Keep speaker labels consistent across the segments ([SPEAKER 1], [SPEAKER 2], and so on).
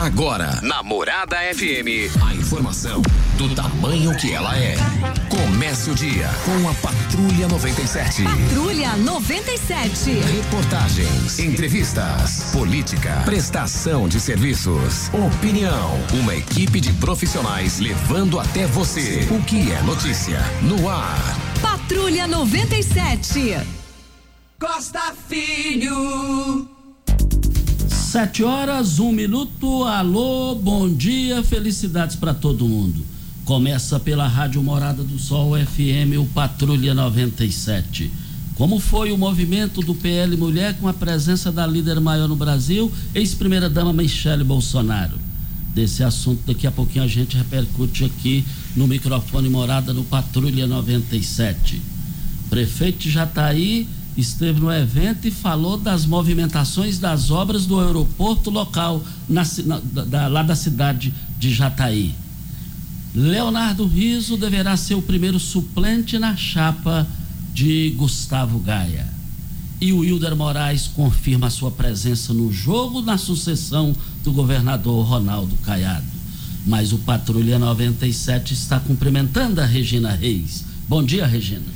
[SPEAKER 1] Agora, Namorada FM, a informação do tamanho que ela é. Comece o dia com a Patrulha 97.
[SPEAKER 2] Patrulha 97.
[SPEAKER 1] Reportagens, entrevistas, política, prestação de serviços, opinião. Uma equipe de profissionais levando até você o que é notícia no ar.
[SPEAKER 2] Patrulha 97.
[SPEAKER 3] Costa Filho.
[SPEAKER 4] 7h01. Alô, bom dia, felicidades para todo mundo. Começa pela Rádio Morada do Sol FM, o Patrulha 97. Como foi o movimento do PL Mulher com a presença da líder maior no Brasil, ex-primeira-dama Michele Bolsonaro? Desse assunto, daqui a pouquinho a gente repercute aqui no microfone Morada no Patrulha 97. Prefeito de Jataí esteve no evento e falou das movimentações das obras do aeroporto local lá da cidade de Jataí. Leonardo Rizzo deverá ser o primeiro suplente na chapa de Gustavo Gaia. E o Wilder Moraes confirma a sua presença no jogo na sucessão do governador Ronaldo Caiado. Mas o Patrulha 97 está cumprimentando a Regina Reis. Bom dia, Regina.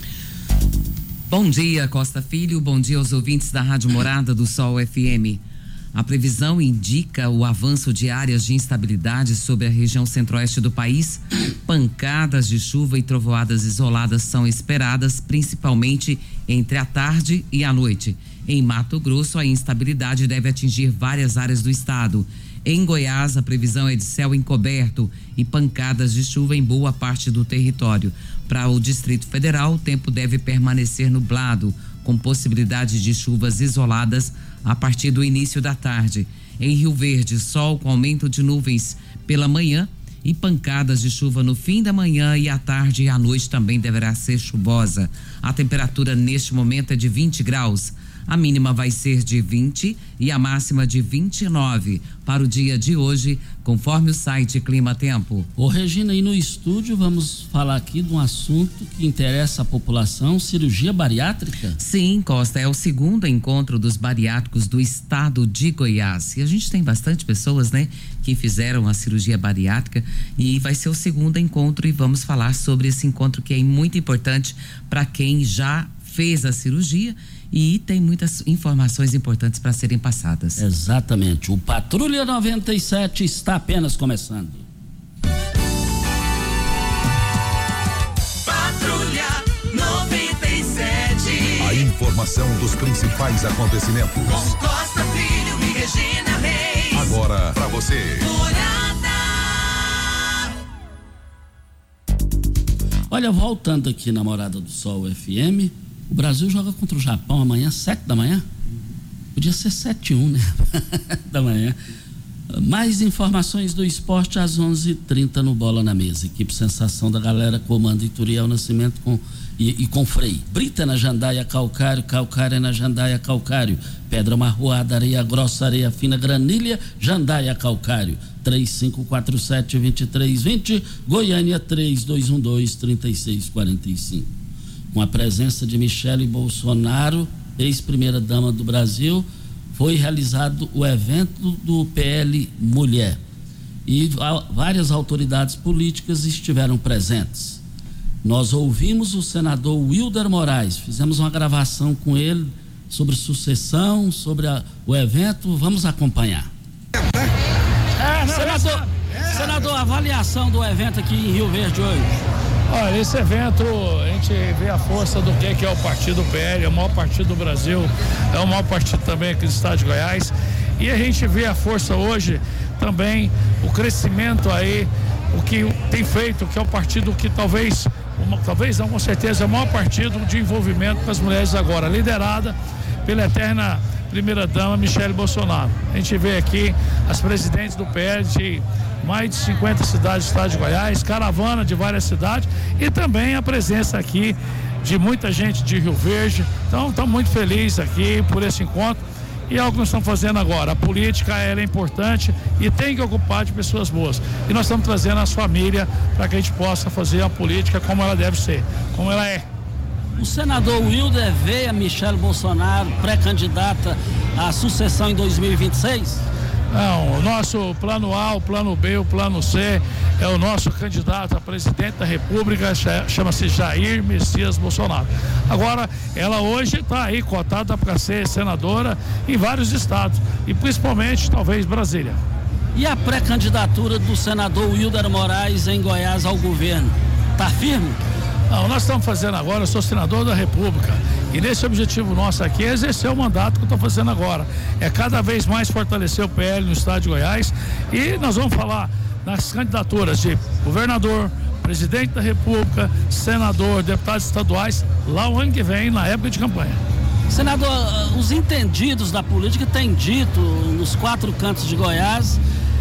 [SPEAKER 5] Bom dia, Costa Filho. Bom dia aos ouvintes da Rádio Morada do Sol FM. A previsão indica o avanço de áreas de instabilidade sobre a região centro-oeste do país. Pancadas de chuva e trovoadas isoladas são esperadas, principalmente entre a tarde e a noite. Em Mato Grosso, a instabilidade deve atingir várias áreas do estado. Em Goiás, a previsão é de céu encoberto e pancadas de chuva em boa parte do território. Para o Distrito Federal, o tempo deve permanecer nublado, com possibilidade de chuvas isoladas a partir do início da tarde. Em Rio Verde, sol com aumento de nuvens pela manhã e pancadas de chuva no fim da manhã e à tarde, e à noite também deverá ser chuvosa. A temperatura neste momento é de 20 graus. A mínima vai ser de 20 e a máxima de 29 para o dia de hoje, conforme o site Clima Tempo.
[SPEAKER 4] Ô Regina, e no estúdio vamos falar aqui de um assunto que interessa a população, cirurgia bariátrica?
[SPEAKER 5] Sim, Costa, é o segundo encontro dos bariátricos do estado de Goiás. E a gente tem bastante pessoas, né, que fizeram a cirurgia bariátrica, e vai ser o segundo encontro, e vamos falar sobre esse encontro que é muito importante para quem já fez a cirurgia. E tem muitas informações importantes para serem passadas.
[SPEAKER 4] Exatamente. O Patrulha 97 está apenas começando.
[SPEAKER 3] Patrulha 97.
[SPEAKER 1] A informação dos principais acontecimentos.
[SPEAKER 3] Com Costa Filho e Regina Reis.
[SPEAKER 1] Agora para você.
[SPEAKER 4] Olha, voltando aqui na Morada do Sol FM, o Brasil joga contra o Japão amanhã, 7 da manhã. Podia ser 7h01, né? da manhã. Mais informações do esporte às 11h30 no Bola na Mesa. Equipe Sensação da Galera comanda Ituriel Nascimento com Frei. Brita na Jandaia Calcário, Calcário na Jandaia Calcário. Pedra Marroada, Areia Grossa, Areia Fina, Granilha, Jandaia Calcário. 3547-2320, Goiânia 3212-3645. Com a presença de Michele Bolsonaro, ex-primeira-dama do Brasil, foi realizado o evento do PL Mulher. E várias autoridades políticas estiveram presentes. Nós ouvimos o senador Wilder Moraes, fizemos uma gravação com ele sobre sucessão, sobre o evento. Vamos acompanhar. Senador, avaliação do evento aqui em Rio Verde hoje.
[SPEAKER 6] Olha, esse evento, a gente vê a força do que é o partido PL, é o maior partido do Brasil, é o maior partido também aqui do estado de Goiás, e a gente vê a força hoje também, o crescimento aí, o que tem feito, que é o partido que talvez não, com certeza, é o maior partido de envolvimento com as mulheres agora, liderada pela eterna primeira-dama Michele Bolsonaro. A gente vê aqui as presidentes do PL de mais de 50 cidades do estado de Goiás, caravana de várias cidades e também a presença aqui de muita gente de Rio Verde. Então, estamos muito felizes aqui por esse encontro e é algo que nós estamos fazendo agora. A política, ela é importante e tem que ocupar de pessoas boas. E nós estamos trazendo as famílias para que a gente possa fazer a política como ela deve ser, como ela é.
[SPEAKER 4] O senador Wilder vê a Michele Bolsonaro pré-candidata à sucessão em 2026?
[SPEAKER 6] nosso plano A, o plano B, o plano C é o nosso candidato a presidente da República, chama-se Jair Messias Bolsonaro. Agora, ela hoje está aí cotada para ser senadora em vários estados e principalmente, talvez, Brasília.
[SPEAKER 4] E a pré-candidatura do senador Wilder Moraes em Goiás ao governo, está firme?
[SPEAKER 6] Não, nós estamos fazendo agora, eu sou senador da República e nesse objetivo nosso aqui é exercer o mandato que eu estou fazendo agora, é cada vez mais fortalecer o PL no estado de Goiás e nós vamos falar nas candidaturas de governador, presidente da República, senador, deputados estaduais, lá o ano que vem, na época de campanha.
[SPEAKER 4] Senador, os entendidos da política têm dito nos 4 cantos de Goiás,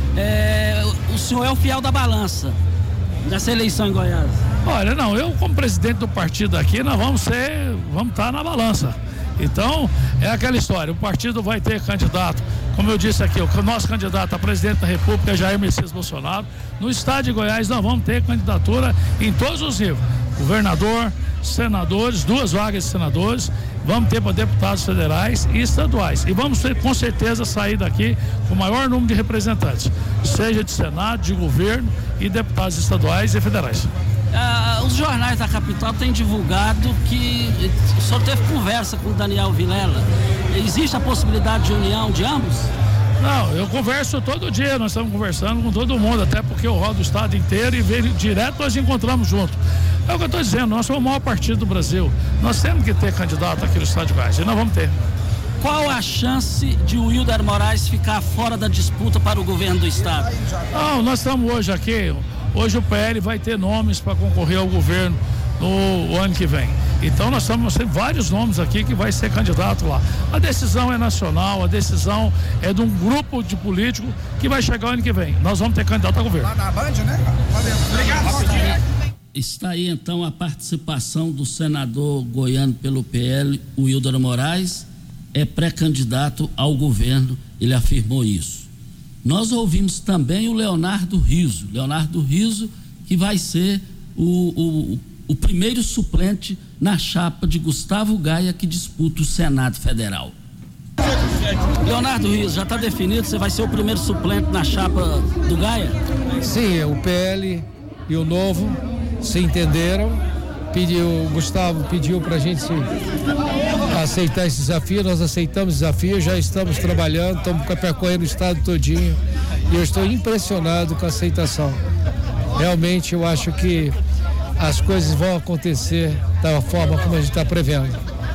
[SPEAKER 4] o senhor é o fiel da balança nessa eleição em Goiás.
[SPEAKER 6] Olha, não, eu como presidente do partido aqui, nós vamos estar na balança. Então, é aquela história, o partido vai ter candidato, como eu disse aqui, o nosso candidato a presidente da República é Jair Messias Bolsonaro. No estado de Goiás nós vamos ter candidatura em todos os níveis, governador, senadores, 2 vagas de senadores, vamos ter para deputados federais e estaduais. E vamos ter, com certeza, sair daqui com o maior número de representantes, seja de Senado, de governo e deputados estaduais e federais.
[SPEAKER 4] Os jornais da capital têm divulgado que só teve conversa com o Daniel Vilela. Existe a possibilidade de união de ambos?
[SPEAKER 6] Não, eu converso todo dia, nós estamos conversando com todo mundo, até porque eu rodo o estado inteiro e vejo direto, nós encontramos junto. É o que eu estou dizendo, nós somos o maior partido do Brasil, nós temos que ter candidato aqui no estado de Goiás e nós vamos ter.
[SPEAKER 4] Qual a chance de o Wilder Moraes ficar fora da disputa para o governo do estado?
[SPEAKER 6] Não, nós estamos hoje aqui, hoje o PL vai ter nomes para concorrer ao governo no ano que vem. Então nós temos vários nomes aqui que vai ser candidato lá. A decisão é nacional, a decisão é de um grupo de político que vai chegar o ano que vem. Nós vamos ter candidato ao governo.
[SPEAKER 7] Lá na Band, né? Valeu. Obrigado.
[SPEAKER 4] Está aí então a participação do senador goiano pelo PL, Wilder Moraes, é pré-candidato ao governo, ele afirmou isso. Nós ouvimos também o Leonardo Rizzo, que vai ser o primeiro suplente na chapa de Gustavo Gaia, que disputa o Senado Federal. Leonardo Rizzo, já está definido, você vai ser o primeiro suplente na chapa do Gaia?
[SPEAKER 8] Sim, o PL e o Novo se entenderam, o Gustavo pediu para a gente aceitar esse desafio, nós aceitamos o desafio, já estamos trabalhando, estamos percorrendo o estado todinho e eu estou impressionado com a aceitação. Realmente eu acho que as coisas vão acontecer da forma como a gente está prevendo.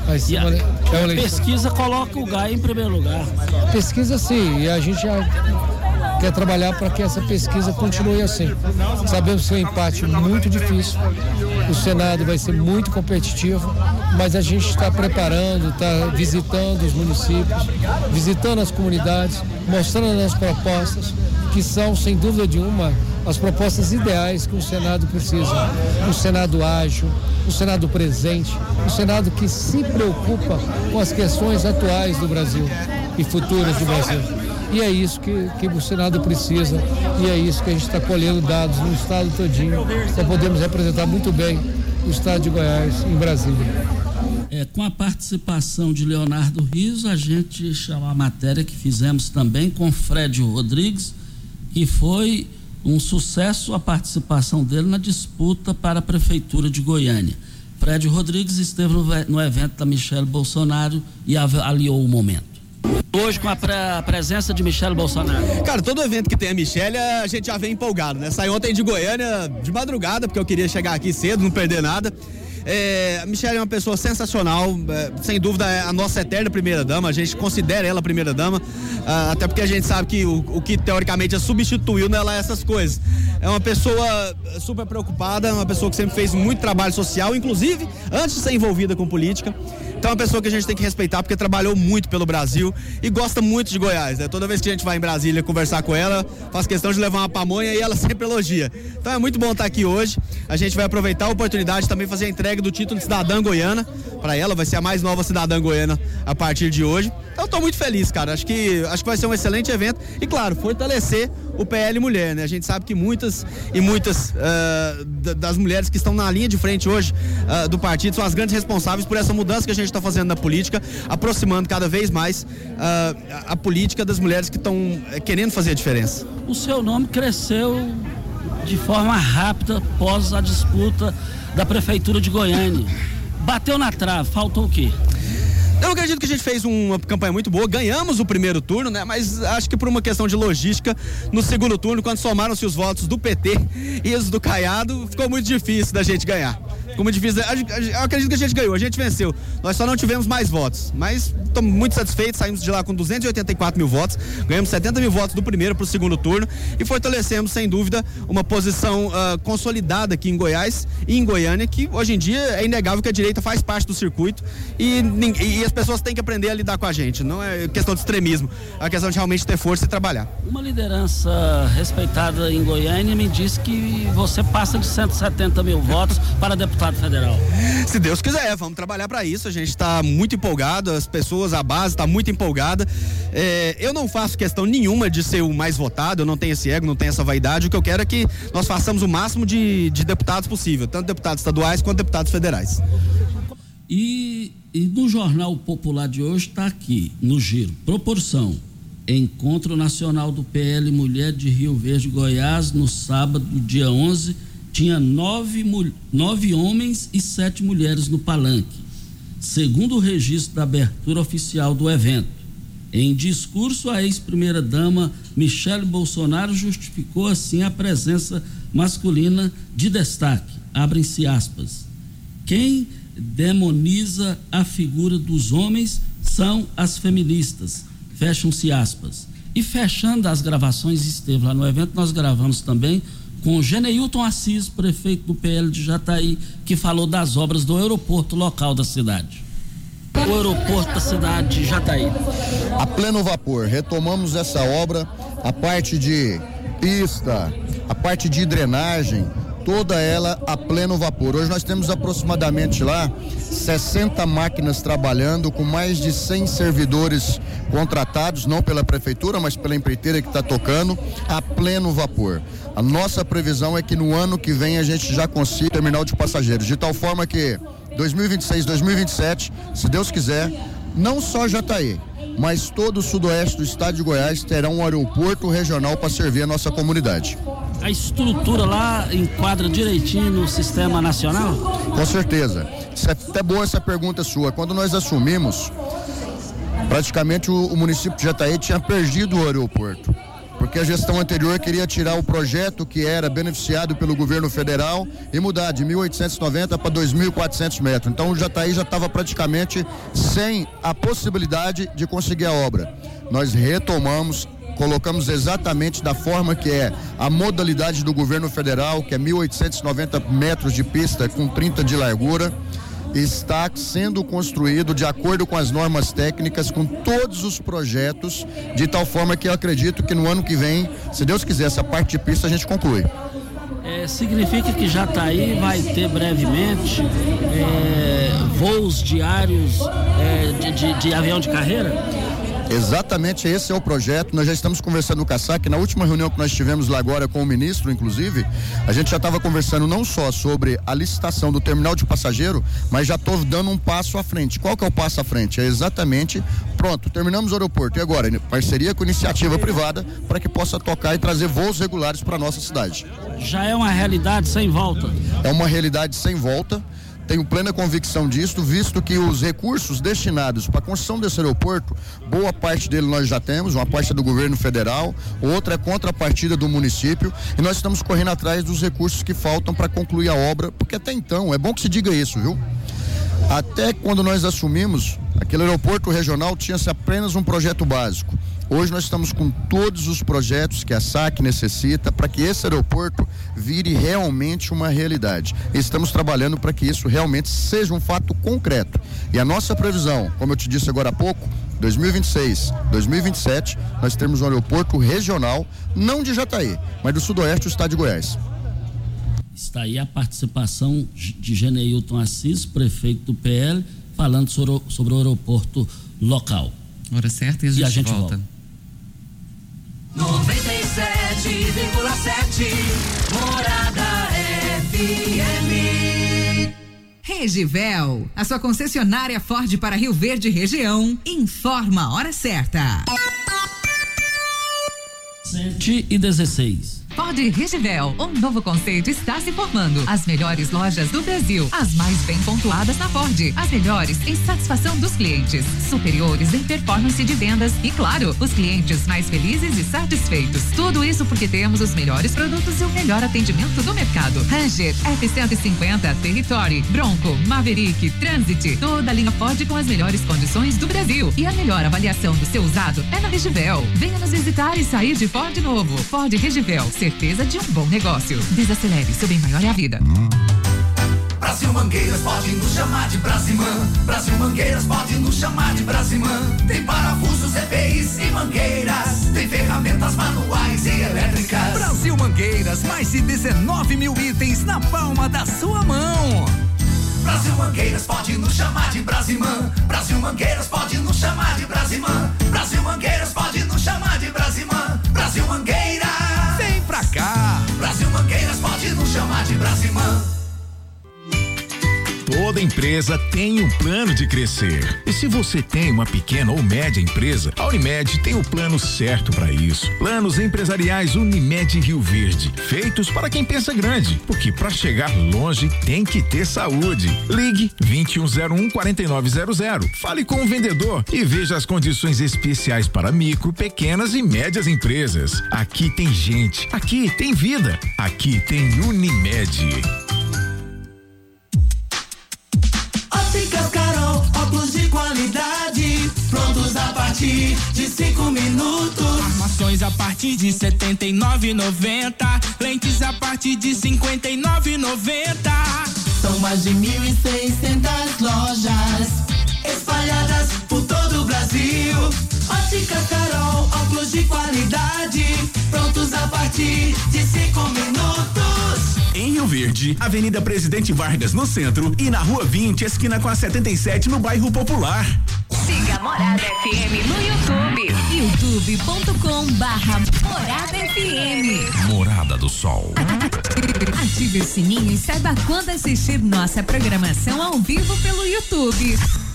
[SPEAKER 4] A pesquisa coloca o Gaia em primeiro lugar.
[SPEAKER 8] Pesquisa sim, e a gente já quer trabalhar para que essa pesquisa continue assim. Sabemos que é um empate muito difícil, o Senado vai ser muito competitivo, mas a gente está preparando, está visitando os municípios, visitando as comunidades, mostrando as propostas, que são, sem dúvida nenhuma, as propostas ideais que o Senado precisa. Um Senado ágil, um Senado presente, um Senado que se preocupa com as questões atuais do Brasil e futuras do Brasil. E é isso que o Senado precisa e é isso que a gente está colhendo dados no estado todinho para podermos representar muito bem o estado de Goiás em Brasília.
[SPEAKER 4] Com a participação de Leonardo Rizzo, a gente chamou a matéria que fizemos também com Fred Rodrigues, que foi um sucesso a participação dele na disputa para a Prefeitura de Goiânia. Fred Rodrigues esteve no evento da Michele Bolsonaro e avaliou o momento. Hoje com a presença de Michele Bolsonaro.
[SPEAKER 9] Cara, todo evento que tem a Michele, a gente já vem empolgado, né? Saí ontem de Goiânia de madrugada, porque eu queria chegar aqui cedo, não perder nada. A Michele é uma pessoa sensacional, sem dúvida é a nossa eterna primeira-dama, a gente considera ela a primeira-dama, até porque a gente sabe que o que teoricamente a substituiu nela é essas coisas. É uma pessoa super preocupada, uma pessoa que sempre fez muito trabalho social, inclusive antes de ser envolvida com política. Então é uma pessoa que a gente tem que respeitar porque trabalhou muito pelo Brasil e gosta muito de Goiás, né? Toda vez que a gente vai em Brasília conversar com ela, faz questão de levar uma pamonha e ela sempre elogia. Então é muito bom estar aqui hoje. A gente vai aproveitar a oportunidade de também fazer a entrega do título de cidadã goiana para ela, vai ser a mais nova cidadã goiana a partir de hoje. Então eu tô muito feliz, cara. Acho que vai ser um excelente evento e, claro, fortalecer o PL Mulher, né? A gente sabe que muitas das mulheres que estão na linha de frente hoje do partido são as grandes responsáveis por essa mudança que a gente gente está fazendo na política, aproximando cada vez mais a política das mulheres que estão querendo fazer a diferença.
[SPEAKER 4] O seu nome cresceu de forma rápida após a disputa da Prefeitura de Goiânia. Bateu na trave, faltou o quê?
[SPEAKER 9] Eu acredito que a gente fez uma campanha muito boa, ganhamos o primeiro turno, né? Mas acho que por uma questão de logística, no segundo turno, quando somaram-se os votos do PT e os do Caiado, ficou muito difícil da gente ganhar. Ficou muito difícil. Eu acredito que a gente ganhou, a gente venceu. Nós só não tivemos mais votos, mas estamos muito satisfeitos, saímos de lá com 284 mil votos, ganhamos 70 mil votos do primeiro para o segundo turno e fortalecemos, sem dúvida, uma posição consolidada aqui em Goiás e em Goiânia, que hoje em dia é inegável que a direita faz parte do circuito e as pessoas têm que aprender a lidar com a gente. Não é questão de extremismo, é questão de realmente ter força e trabalhar.
[SPEAKER 4] Uma liderança respeitada em Goiânia me disse que você passa de 170 mil votos para deputado federal.
[SPEAKER 9] Se Deus quiser, vamos trabalhar para isso. A gente está muito empolgado, as pessoas, a base está muito empolgada. Eu não faço questão nenhuma de ser o mais votado, eu não tenho esse ego, não tenho essa vaidade. O que eu quero é que nós façamos o máximo de deputados possível, tanto deputados estaduais quanto deputados federais.
[SPEAKER 4] E no Jornal Popular de hoje está aqui, no giro, proporção, Encontro Nacional do PL Mulher de Rio Verde, Goiás, no sábado, dia 11, tinha 9 homens e 7 mulheres no palanque, segundo o registro da abertura oficial do evento. Em discurso, a ex-primeira-dama Michele Bolsonaro justificou assim a presença masculina de destaque, abrem-se aspas. Quem demoniza a figura dos homens são as feministas, fecham-se aspas. E fechando as gravações, esteve lá no evento, nós gravamos também com Geneilton Assis, prefeito do PL de Jataí, que falou das obras do aeroporto local da cidade. O aeroporto da cidade de Jataí.
[SPEAKER 10] A pleno vapor, retomamos essa obra, a parte de pista, a parte de drenagem, toda ela a pleno vapor. Hoje nós temos aproximadamente lá 60 máquinas trabalhando, com mais de 100 servidores contratados, não pela prefeitura, mas pela empreiteira que está tocando, a pleno vapor. A nossa previsão é que no ano que vem a gente já consiga terminal de passageiros, de tal forma que 2026, 2027, se Deus quiser, não só Jataí, mas todo o sudoeste do estado de Goiás terá um aeroporto regional para servir a nossa comunidade.
[SPEAKER 4] A estrutura lá enquadra direitinho no sistema nacional?
[SPEAKER 10] Com certeza. Isso é até boa essa pergunta sua. Quando nós assumimos, praticamente o município de Jataí tinha perdido o aeroporto, porque a gestão anterior queria tirar o projeto que era beneficiado pelo governo federal e mudar de 1.890 para 2.400 metros. Então o Jataí já estava praticamente sem a possibilidade de conseguir a obra. Nós retomamos, colocamos exatamente da forma que é a modalidade do governo federal, que é 1.890 metros de pista com 30 de largura. Está sendo construído de acordo com as normas técnicas, com todos os projetos, de tal forma que eu acredito que no ano que vem, se Deus quiser, essa parte de pista a gente conclui.
[SPEAKER 4] Significa que Jataí vai ter brevemente voos diários de avião de carreira?
[SPEAKER 10] Exatamente, esse é o projeto. Nós já estamos conversando com a SAC. Na última reunião que nós tivemos lá agora com o ministro, inclusive, a gente já estava conversando não só sobre a licitação do terminal de passageiro, mas já estou dando um passo à frente. Qual que é o passo à frente? É exatamente, pronto, terminamos o aeroporto. E agora? Parceria com iniciativa privada para que possa tocar e trazer voos regulares para a nossa cidade.
[SPEAKER 4] Já é uma realidade sem volta?
[SPEAKER 10] É uma realidade sem volta. Tenho plena convicção disso, visto que os recursos destinados para a construção desse aeroporto, boa parte dele nós já temos, uma parte é do governo federal, outra é contrapartida do município, e nós estamos correndo atrás dos recursos que faltam para concluir a obra, porque até então, é bom que se diga isso, viu? Até quando nós assumimos, aquele aeroporto regional tinha-se apenas um projeto básico. Hoje nós estamos com todos os projetos que a SAC necessita para que esse aeroporto vire realmente uma realidade. Estamos trabalhando para que isso realmente seja um fato concreto. E a nossa previsão, como eu te disse agora há pouco, 2026, 2027, nós temos um aeroporto regional, não de Jataí, mas do sudoeste do estado de Goiás.
[SPEAKER 4] Está aí a participação de Geneilton Assis, prefeito do PL, falando sobre o aeroporto local.
[SPEAKER 5] Hora certa e a gente volta.
[SPEAKER 3] 97,7 Morada FM.
[SPEAKER 11] Regivel, a sua concessionária Ford para Rio Verde região, informa a hora certa.
[SPEAKER 4] 7h16.
[SPEAKER 11] Ford Regivel, um novo conceito está se formando. As melhores lojas do Brasil, as mais bem pontuadas na Ford, as melhores em satisfação dos clientes, superiores em performance de vendas e, claro, os clientes mais felizes e satisfeitos. Tudo isso porque temos os melhores produtos e o melhor atendimento do mercado. Ranger, F-150, Territory, Bronco, Maverick, Transit, toda a linha Ford com as melhores condições do Brasil. E a melhor avaliação do seu usado é na Regivel. Venha nos visitar e sair de Ford novo. Ford Regivel, certeza de um bom negócio. Desacelere, seu bem maior é a vida.
[SPEAKER 3] Brasil Mangueiras pode nos chamar de Brasimã. Brasil Mangueiras pode nos chamar de Brasimã. Tem parafusos, EPIs e mangueiras. Tem ferramentas manuais e elétricas. Brasil Mangueiras, mais de 19 mil itens na palma da sua mão. Brasil Mangueiras pode nos chamar de Brasimã. Brasil Mangueiras pode nos chamar de Brasimã. Brasil Mangueiras pode nos chamar de Brasimã. Brasil Mangueiras, vem pra cá. Brasil Mangueiras pode nos chamar de Brasimã.
[SPEAKER 12] Toda empresa tem um plano de crescer. E se você tem uma pequena ou média empresa, a Unimed tem o plano certo para isso. Planos empresariais Unimed Rio Verde, feitos para quem pensa grande, porque para chegar longe tem que ter saúde. Ligue 2101-4900. Fale com o vendedor e veja as condições especiais para micro, pequenas e médias empresas. Aqui tem gente, aqui tem vida, aqui tem Unimed.
[SPEAKER 3] Óticas Carol, óculos de qualidade, prontos a partir de 5 minutos. Armações a partir de R$ 79,90, lentes a partir de R$ 59,90. São mais de 1.600 lojas espalhadas por todo o Brasil. Óticas Carol, óculos de qualidade, prontos a partir de 5 minutos.
[SPEAKER 13] Em Rio Verde, Avenida Presidente Vargas no centro e na Rua 20, esquina com a 77 no bairro Popular.
[SPEAKER 2] Siga Morada FM no YouTube. youtube.com/Morada FM.
[SPEAKER 1] Morada do Sol.
[SPEAKER 2] Ative o sininho e saiba quando assistir nossa programação ao vivo pelo YouTube.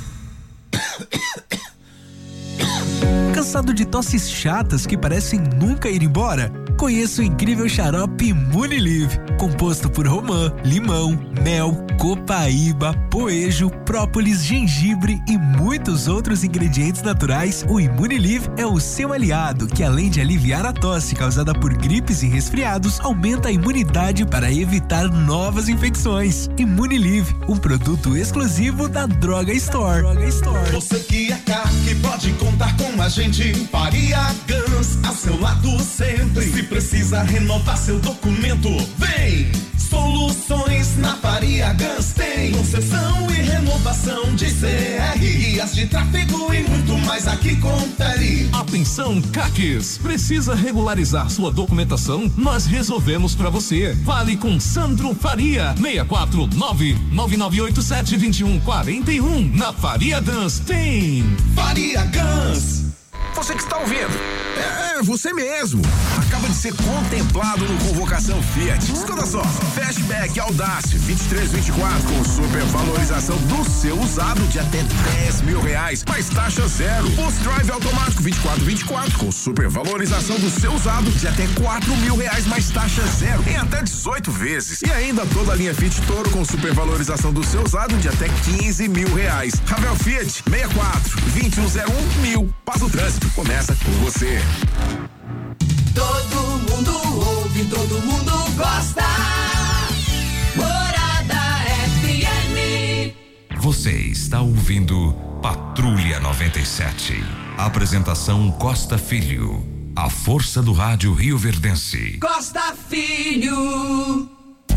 [SPEAKER 14] Cansado de tosses chatas que parecem nunca ir embora? Conheça o incrível xarope Imunilive, composto por romã, limão, mel, copaíba, poejo, própolis, gengibre e muitos outros ingredientes naturais. O Imunilive é o seu aliado, que além de aliviar a tosse causada por gripes e resfriados, aumenta a imunidade para evitar novas infecções. Imunilive, um produto exclusivo da Droga Store.
[SPEAKER 15] Você que é CAC pode contar com a gente. Faria Guns, a seu lado sempre. Se precisa renovar seu documento, vem! Soluções na Faria Guns tem concessão e renovação de CR, guias de tráfego e muito mais. Aqui confere.
[SPEAKER 16] Atenção, CACs, precisa regularizar sua documentação? Nós resolvemos pra você. Fale com Sandro Faria, 649-9987-2141. Na Faria Guns tem
[SPEAKER 15] Faria Guns.
[SPEAKER 12] Você que está ouvindo, você mesmo. Acaba de ser contemplado no Convocação Fiat. Escuta só, Fastback Audácia 2324 com supervalorização do seu usado de até R$10 mil, mais taxa zero. Post Drive automático 2424 com supervalorização do seu usado de até R$4 mil, mais taxa zero em até 18 vezes. E ainda toda a linha Fit Toro com supervalorização do seu usado de até R$15 mil. Ravel Fiat 64-2101-1000. Passa o trânsito, começa com você.
[SPEAKER 3] Todo mundo ouve, todo mundo gosta. Morada FM.
[SPEAKER 1] Você está ouvindo Patrulha 97. Apresentação Costa Filho. A força do rádio rioverdense.
[SPEAKER 3] Costa Filho.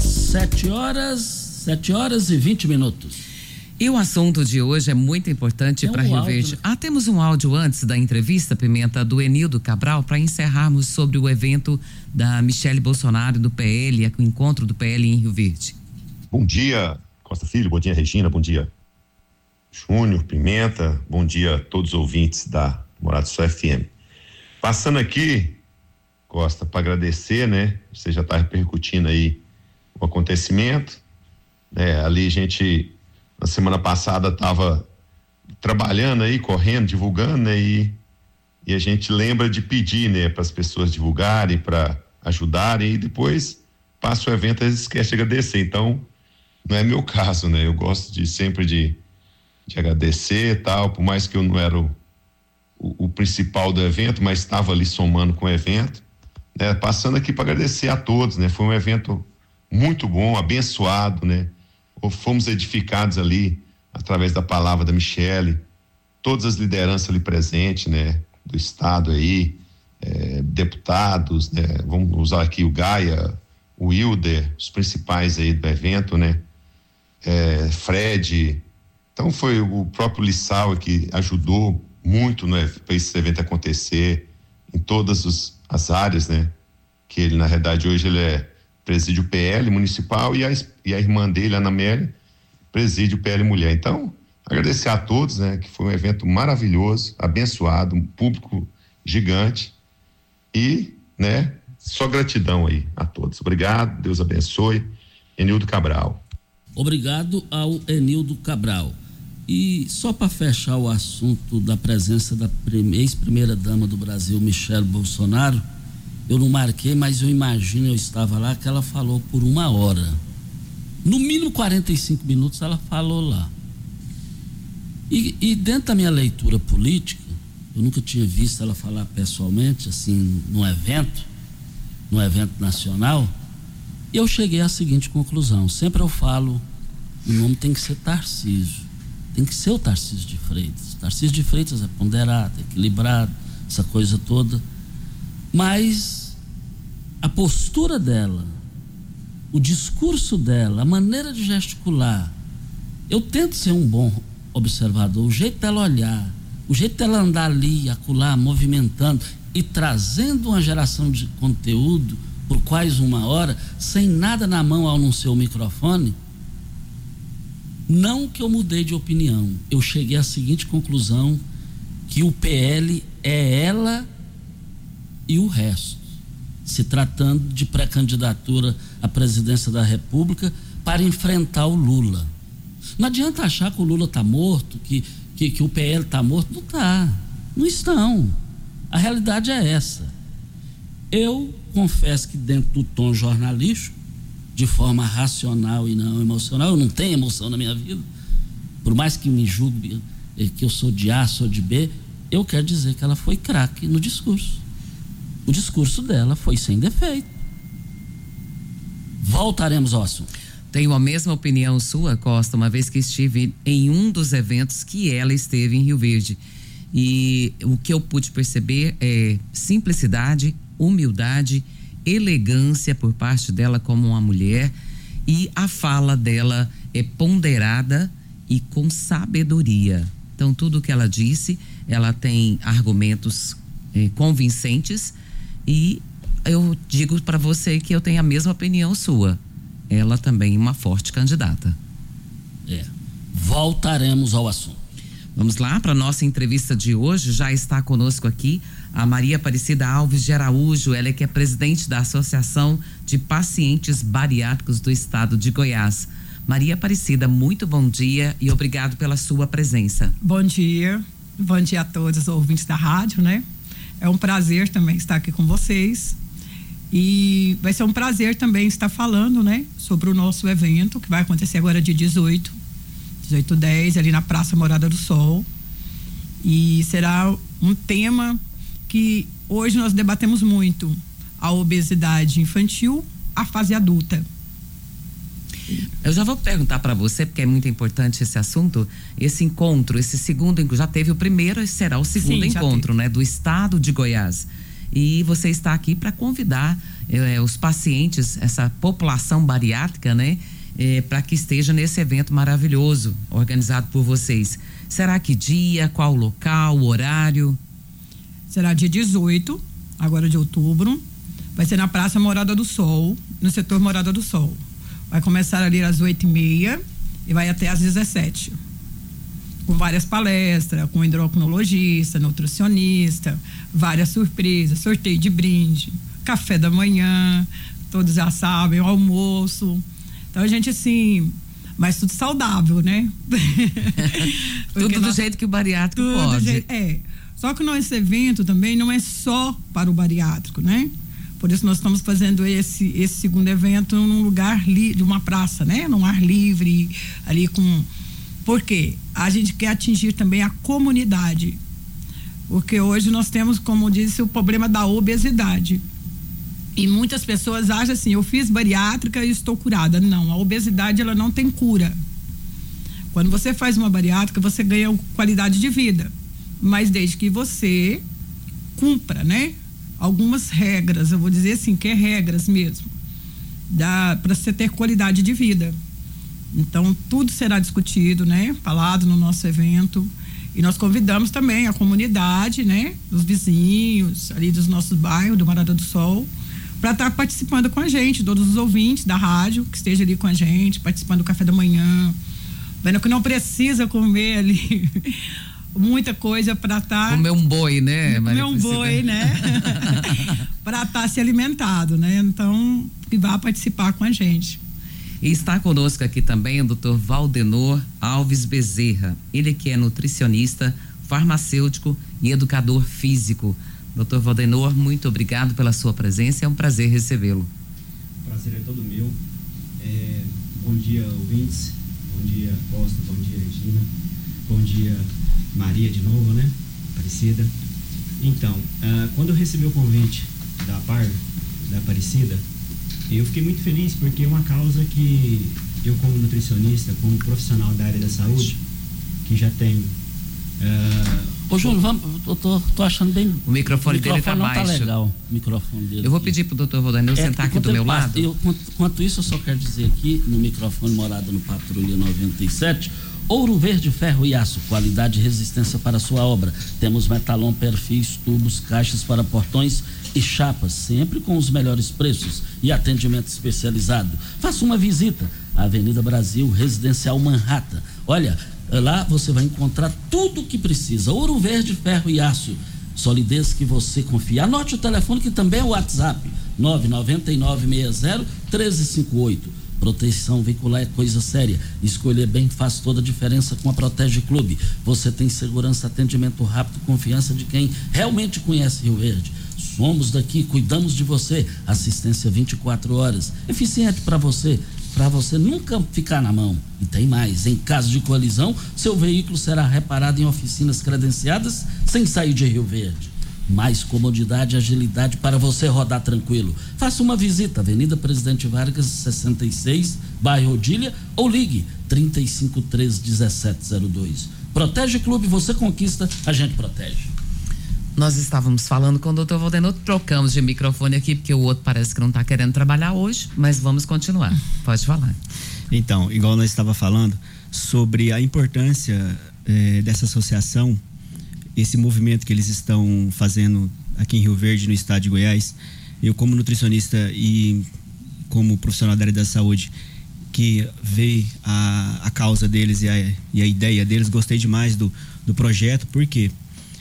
[SPEAKER 4] 7h20.
[SPEAKER 5] E o assunto de hoje é muito importante para Rio Verde. Né? Temos um áudio antes da entrevista, Pimenta, do Enildo Cabral, para encerrarmos sobre o evento da Michele Bolsonaro do PL, o encontro do PL em Rio Verde.
[SPEAKER 17] Bom dia, Costa Filho, bom dia, Regina, bom dia, Júnior, Pimenta, bom dia a todos os ouvintes da Morada do Sol FM. Passando aqui, Costa, para agradecer, né? Você já está repercutindo aí o acontecimento, né? Ali a gente na semana passada estava trabalhando aí, correndo, divulgando, né? E a gente lembra de pedir, né, para as pessoas divulgarem, para ajudarem, e depois passa o evento, eles esquecem de agradecer. Então, não é meu caso, né? Eu gosto sempre de agradecer e tal, por mais que eu não era o principal do evento, mas estava ali somando com o evento, né? Passando aqui para agradecer a todos, né? Foi um evento muito bom, abençoado, né? Fomos edificados ali através da palavra da Michele, todas as lideranças ali presentes, né? Do estado aí, deputados, né? Vamos usar aqui o Gaia, o Wilder, os principais aí do evento, né? Fred, então foi o próprio Lissau que ajudou muito, né, para esse evento acontecer em todas as áreas, né? Que ele, na verdade, hoje ele preside o PL municipal e a irmã dele, Ana Amélia, preside o PL Mulher. Então, agradecer a todos, né? Que foi um evento maravilhoso, abençoado, um público gigante e, né? Só gratidão aí a todos. Obrigado, Deus abençoe. Enildo Cabral.
[SPEAKER 4] Obrigado ao Enildo Cabral. E só para fechar o assunto da presença da ex-primeira-dama do Brasil, Michele Bolsonaro, eu não marquei, mas eu imagino, eu estava lá, que ela falou por 1 hora. No mínimo 45 minutos ela falou lá. E dentro da minha leitura política, eu nunca tinha visto ela falar pessoalmente, assim, num evento nacional, e eu cheguei à seguinte conclusão: sempre eu falo, o nome tem que ser Tarcísio, tem que ser o Tarcísio de Freitas. Tarcísio de Freitas é ponderado, é equilibrado, essa coisa toda, mas a postura dela, o discurso dela, a maneira de gesticular, eu tento ser um bom observador, o jeito dela olhar, o jeito dela andar ali, acolá, movimentando e trazendo uma geração de conteúdo por quase 1 hora, sem nada na mão ao não ser o microfone. Não que eu mudei de opinião, eu cheguei à seguinte conclusão: que o PL é ela e o resto, se tratando de pré-candidatura à presidência da República para enfrentar o Lula. Não adianta achar que o Lula está morto, que o PL está morto. Não está, não estão. A realidade é essa. Eu confesso que dentro do tom jornalístico, de forma racional e não emocional, eu não tenho emoção na minha vida, por mais que me julgue que eu sou de A, sou de B, eu quero dizer que ela foi craque no discurso. O discurso dela foi sem defeito. Voltaremos ao assunto.
[SPEAKER 5] Tenho a mesma opinião sua, Costa, uma vez que estive em um dos eventos que ela esteve em Rio Verde. E o que eu pude perceber é simplicidade, humildade, elegância por parte dela como uma mulher, e a fala dela é ponderada e com sabedoria. Então, tudo que ela disse, ela tem argumentos convincentes, e eu digo para você que eu tenho a mesma opinião sua. Ela também é uma forte candidata.
[SPEAKER 4] Voltaremos ao assunto.
[SPEAKER 5] Vamos lá para nossa entrevista de hoje. Já está conosco aqui a Maria Aparecida Alves de Araújo, ela que é presidente da Associação de Pacientes Bariátricos do Estado de Goiás. Maria Aparecida, muito bom dia e obrigado pela sua presença.
[SPEAKER 18] Bom dia a todos os ouvintes da rádio, né? É um prazer também estar aqui com vocês. E vai ser um prazer também estar falando, né, sobre o nosso evento, que vai acontecer agora dia 18/10, ali na Praça Morada do Sol. E será um tema que hoje nós debatemos muito: a obesidade infantil, a fase adulta.
[SPEAKER 5] Eu já vou perguntar para você, porque é muito importante esse assunto, esse encontro, esse segundo encontro, já teve o primeiro, esse será o segundo encontro, né, do Estado de Goiás. E você está aqui para convidar os pacientes, essa população bariátrica, né, para que esteja nesse evento maravilhoso organizado por vocês. Será que dia, qual local, horário?
[SPEAKER 18] Será dia 18, agora de outubro. Vai ser na Praça Morada do Sol, no setor Morada do Sol. Vai começar ali às 8h30 e vai até às 17h. Com várias palestras, com endocrinologista, nutricionista, várias surpresas, sorteio de brinde, café da manhã, todos já sabem, o almoço. Então a gente, assim, Mas tudo saudável, né?
[SPEAKER 5] Tudo do jeito que o bariátrico pode.
[SPEAKER 18] Só que esse evento também não é só para o bariátrico, né? Por isso nós estamos fazendo esse segundo evento num lugar de uma praça, né? Num ar livre, ali com... Por quê? A gente quer atingir também a comunidade. Porque hoje nós temos, como disse, o problema da obesidade. E muitas pessoas acham assim, eu fiz bariátrica e estou curada. Não, a obesidade ela não tem cura. Quando você faz uma bariátrica, você ganha qualidade de vida. Mas desde que você cumpra, né? Algumas regras, eu vou dizer assim, que é regras mesmo. Para você ter qualidade de vida. Então, tudo será discutido, né? Falado no nosso evento. E nós convidamos também a comunidade, né? Dos vizinhos, ali dos nossos bairros, do Morada do Sol, para estar participando com a gente, todos os ouvintes da rádio que estejam ali com a gente, participando do café da manhã, vendo que não precisa comer ali muita coisa para estar...
[SPEAKER 5] Comer um boi, né?
[SPEAKER 18] Comer um boi, né? Para estar se alimentado, né? Então, que vá participar com a gente.
[SPEAKER 5] E está conosco aqui também o Dr. Valdenor Alves Bezerra, ele que é nutricionista, farmacêutico e educador físico. Dr. Valdenor, muito obrigado pela sua presença, é um prazer recebê-lo.
[SPEAKER 19] O prazer é todo meu. Bom dia, ouvintes. Bom dia, Costa. Bom dia, Regina. Bom dia, Maria, de novo, né? Aparecida. Então, quando eu recebi o convite da Parva, da Aparecida, eu fiquei muito feliz porque é uma causa que eu, como nutricionista, como profissional da área da saúde, que já tenho...
[SPEAKER 4] Ô, Júnior, eu tô achando bem...
[SPEAKER 5] O microfone dele tá baixo.
[SPEAKER 4] Tá legal, o microfone dele.
[SPEAKER 5] Eu vou pedir pro Dr. Valdenor sentar aqui do meu lado.
[SPEAKER 4] Enquanto isso, eu só quero dizer aqui, no microfone Morada no Patrulha 97, Ouro Verde, Ferro e Aço, qualidade e resistência para a sua obra. Temos metalon, perfis, tubos, caixas para portões e chapas, sempre com os melhores preços e atendimento especializado. Faça uma visita à Avenida Brasil, Residencial Manhattan. Olha, lá você vai encontrar tudo o que precisa. Ouro Verde, Ferro e Aço. Solidez que você confia. Anote o telefone que também é o WhatsApp. 99960-1358. Proteção veicular é coisa séria. Escolher bem faz toda a diferença com a Protege Clube. Você tem segurança, atendimento rápido, confiança de quem realmente conhece Rio Verde. Somos daqui, cuidamos de você. Assistência 24 horas. Eficiente para você nunca ficar na mão. E tem mais, em caso de colisão, seu veículo será reparado em oficinas credenciadas sem sair de Rio Verde. Mais comodidade e agilidade para você rodar tranquilo. Faça uma visita, Avenida Presidente Vargas, 66, bairro Odília, ou ligue 3513-1702. Protege Clube, você conquista, a gente protege.
[SPEAKER 5] Nós estávamos falando com o Dr. Valdenor, trocamos de microfone aqui, porque o outro parece que não está querendo trabalhar hoje, mas vamos continuar. Pode falar.
[SPEAKER 19] Então, igual nós estávamos falando, sobre a importância dessa associação, esse movimento que eles estão fazendo aqui em Rio Verde, no estado de Goiás. Eu, como nutricionista e como profissional da área da saúde, que veio a causa deles e a ideia deles, gostei demais do projeto, porque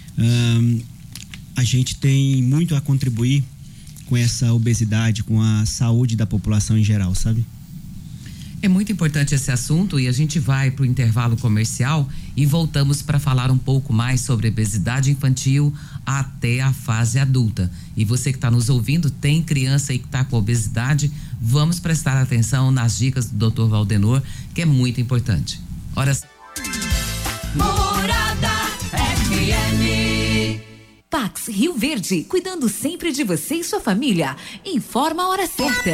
[SPEAKER 19] a gente tem muito a contribuir com essa obesidade, com a saúde da população em geral, sabe?
[SPEAKER 5] É muito importante esse assunto e a gente vai para o intervalo comercial e voltamos para falar um pouco mais sobre obesidade infantil até a fase adulta. E você que está nos ouvindo, tem criança aí que está com obesidade, vamos prestar atenção nas dicas do Dr. Valdenor, que é muito importante.
[SPEAKER 11] Morada FM. Pax Rio Verde, cuidando sempre de você e sua família. Informa a hora certa.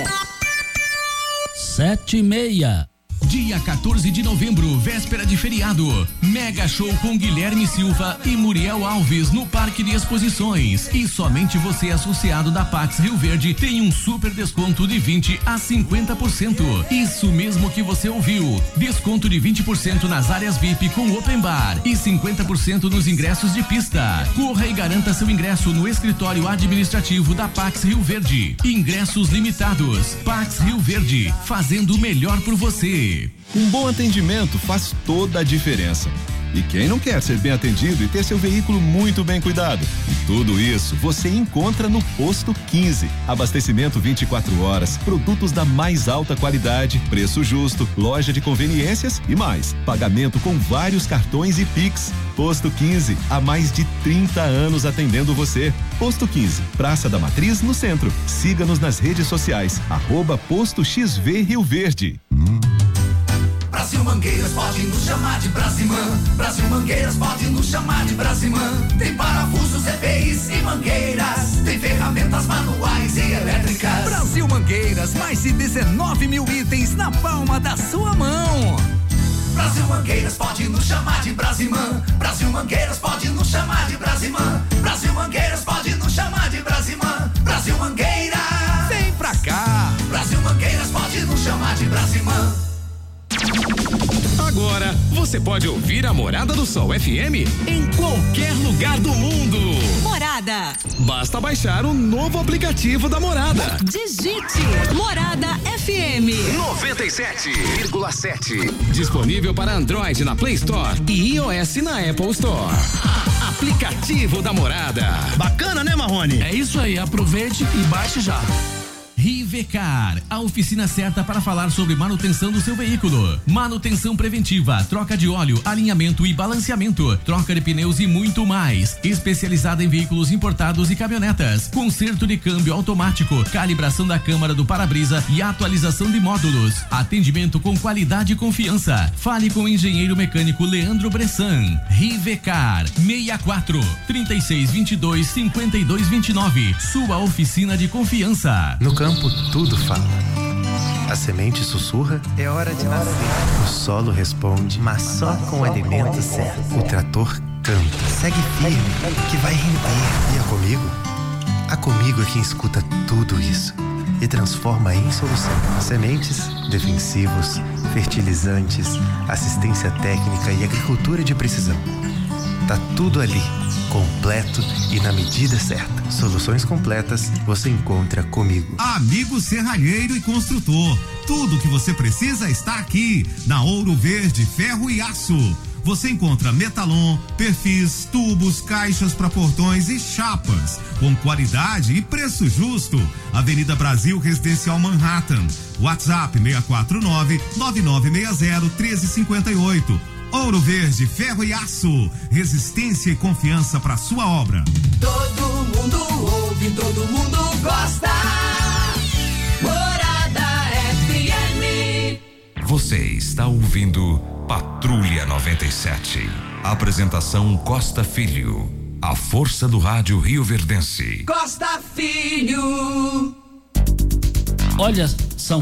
[SPEAKER 1] 7:30.
[SPEAKER 13] Dia 14 de novembro, véspera de feriado. Mega show com Guilherme Silva e Muriel Alves no Parque de Exposições. E somente você, associado da Pax Rio Verde, tem um super desconto de 20% a 50%. Isso mesmo que você ouviu. Desconto de 20% nas áreas VIP com Open Bar e 50% nos ingressos de pista. Corra e garanta seu ingresso no escritório administrativo da Pax Rio Verde. Ingressos limitados. Pax Rio Verde, fazendo o melhor por você.
[SPEAKER 20] Um bom atendimento faz toda a diferença. E quem não quer ser bem atendido e ter seu veículo muito bem cuidado? E tudo isso você encontra no Posto 15. Abastecimento 24 horas, produtos da mais alta qualidade, preço justo, loja de conveniências e mais. Pagamento com vários cartões e Pix. Posto 15, há mais de 30 anos atendendo você. Posto 15, Praça da Matriz, no centro. Siga-nos nas redes sociais, @Posto XV Rio Verde.
[SPEAKER 3] Brasil Mangueiras pode nos chamar de Brasimã. Brasil Mangueiras pode nos chamar de Brasimã. Tem parafusos, EPIs e mangueiras. Tem ferramentas manuais e elétricas.
[SPEAKER 21] Brasil Mangueiras, mais de 19 mil itens na palma da sua mão.
[SPEAKER 3] Brasil Mangueiras pode nos chamar de Brasimã. Brasil Mangueiras pode nos chamar de Brasimã. Brasil Mangueiras pode nos chamar de Brasimã. Brasil Mangueiras,
[SPEAKER 21] vem pra cá.
[SPEAKER 3] Brasil Mangueiras pode nos chamar de Brasimã.
[SPEAKER 13] Agora você pode ouvir a Morada do Sol FM em qualquer lugar do mundo.
[SPEAKER 2] Morada.
[SPEAKER 13] Basta baixar o novo aplicativo da Morada.
[SPEAKER 2] Digite Morada FM
[SPEAKER 13] 97,7. Disponível para Android na Play Store e iOS na Apple Store. Aplicativo da Morada.
[SPEAKER 22] Bacana, né, Marrone?
[SPEAKER 4] É isso aí, aproveite e baixe já.
[SPEAKER 13] Rivecar, a oficina certa para falar sobre manutenção do seu veículo. Manutenção preventiva, troca de óleo, alinhamento e balanceamento, troca de pneus e muito mais. Especializada em veículos importados e caminhonetas. Conserto de câmbio automático, calibração da câmara do para-brisa e atualização de módulos. Atendimento com qualidade e confiança. Fale com o engenheiro mecânico Leandro Bressan. Rivecar, 64 3622 5229. Sua oficina de confiança.
[SPEAKER 23] No campo tudo fala. A semente sussurra, é hora de nascer. O solo responde, mas só com o alimento certo. O trator canta, segue firme, que vai render. E a Comigo? A Comigo é quem escuta tudo isso e transforma em solução. Sementes, defensivos, fertilizantes, assistência técnica e agricultura de precisão. Tá tudo ali, completo e na medida certa. Soluções completas você encontra comigo.
[SPEAKER 24] Amigo serralheiro e construtor, tudo que você precisa está aqui, na Ouro Verde Ferro e Aço. Você encontra metalon, perfis, tubos, caixas para portões e chapas, com qualidade e preço justo. Avenida Brasil Residencial Manhattan. WhatsApp 649-9960-1358. Ouro Verde, Ferro e Aço, resistência e confiança para sua obra.
[SPEAKER 3] Todo mundo ouve, todo mundo gosta. Morada FM.
[SPEAKER 1] Você está ouvindo Patrulha 97. Apresentação Costa Filho. A força do rádio rioverdense.
[SPEAKER 3] Costa Filho.
[SPEAKER 4] Olha, são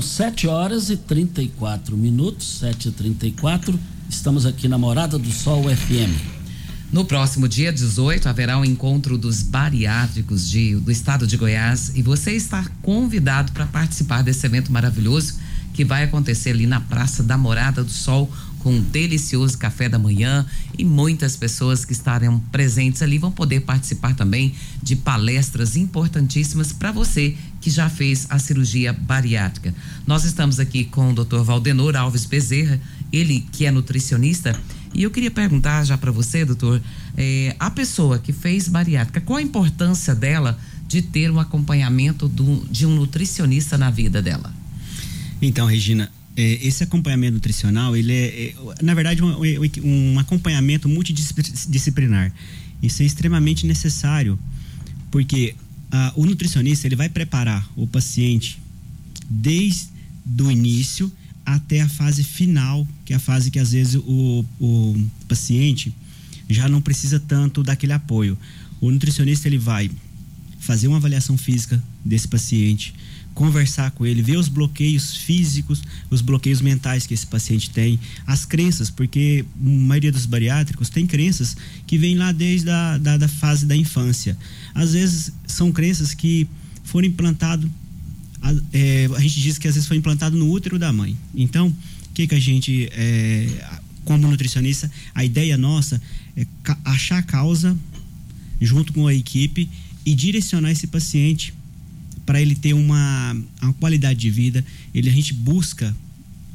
[SPEAKER 4] 7h34, 7h34. Estamos aqui na Morada do Sol FM.
[SPEAKER 5] No próximo dia 18 haverá um encontro dos bariátricos do estado de Goiás e você está convidado para participar desse evento maravilhoso que vai acontecer ali na Praça da Morada do Sol, com um delicioso café da manhã, e muitas pessoas que estarão presentes ali vão poder participar também de palestras importantíssimas para você que já fez a cirurgia bariátrica. Nós estamos aqui com o Dr. Valdenor Alves Bezerra, ele que é nutricionista, e eu queria perguntar já para você, doutor, a pessoa que fez bariátrica, qual a importância dela de ter um acompanhamento de um nutricionista na vida dela?
[SPEAKER 22] Então, Regina, esse acompanhamento nutricional, ele é na verdade, um acompanhamento multidisciplinar. Isso é extremamente necessário, porque o nutricionista, ele vai preparar o paciente desde o início até a fase final, que é a fase que às vezes o paciente já não precisa tanto daquele apoio. O nutricionista, ele vai fazer uma avaliação física desse paciente, conversar com ele, ver os bloqueios físicos, os bloqueios mentais que esse paciente tem, as crenças, porque a maioria dos bariátricos tem crenças que vêm lá desde da fase da infância. Às vezes são crenças que foram implantadas, a gente diz que às vezes foi implantado no útero da mãe. Então, o que a gente, como nutricionista, a ideia nossa é achar a causa junto com a equipe e direcionar esse paciente para ele ter uma qualidade de vida. A gente busca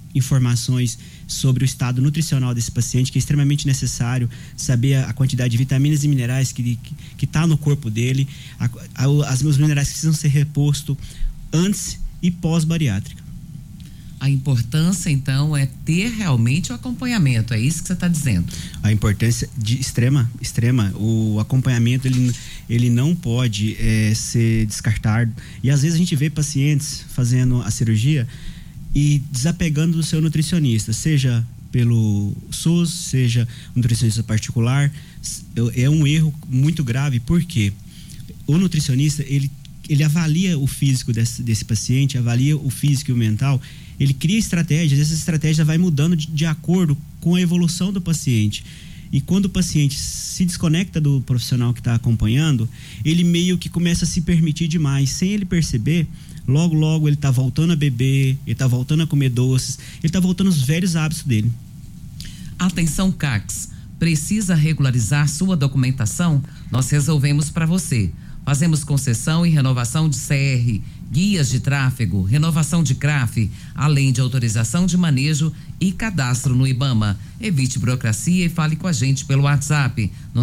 [SPEAKER 22] informações sobre o estado nutricional desse paciente, que é extremamente necessário saber a quantidade de vitaminas e minerais que está no corpo dele, os minerais que precisam ser repostos antes e pós-bariátrica.
[SPEAKER 5] A importância, então, é ter realmente o acompanhamento, é isso que você está dizendo?
[SPEAKER 22] A importância extrema. O acompanhamento, ele não pode ser descartado. E às vezes a gente vê pacientes fazendo a cirurgia e desapegando do seu nutricionista, seja pelo SUS, seja um nutricionista particular. É um erro muito grave, porque o nutricionista, ele avalia o físico desse paciente, avalia o físico e o mental, ele cria estratégias, essa estratégia vai mudando de acordo com a evolução do paciente. E quando o paciente se desconecta do profissional que está acompanhando, ele meio que começa a se permitir demais, sem ele perceber. Logo ele está voltando a beber, ele está voltando a comer doces, ele está voltando aos velhos hábitos dele.
[SPEAKER 5] Atenção, CACs, precisa regularizar sua documentação? Nós resolvemos para você. Fazemos concessão e renovação de CR, guias de tráfego, renovação de CRAF, além de autorização de manejo e cadastro no IBAMA. Evite burocracia e fale com a gente pelo WhatsApp no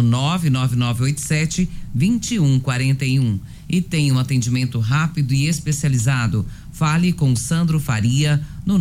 [SPEAKER 5] 99987-2141. E tem um atendimento rápido e especializado. Fale com Sandro Faria no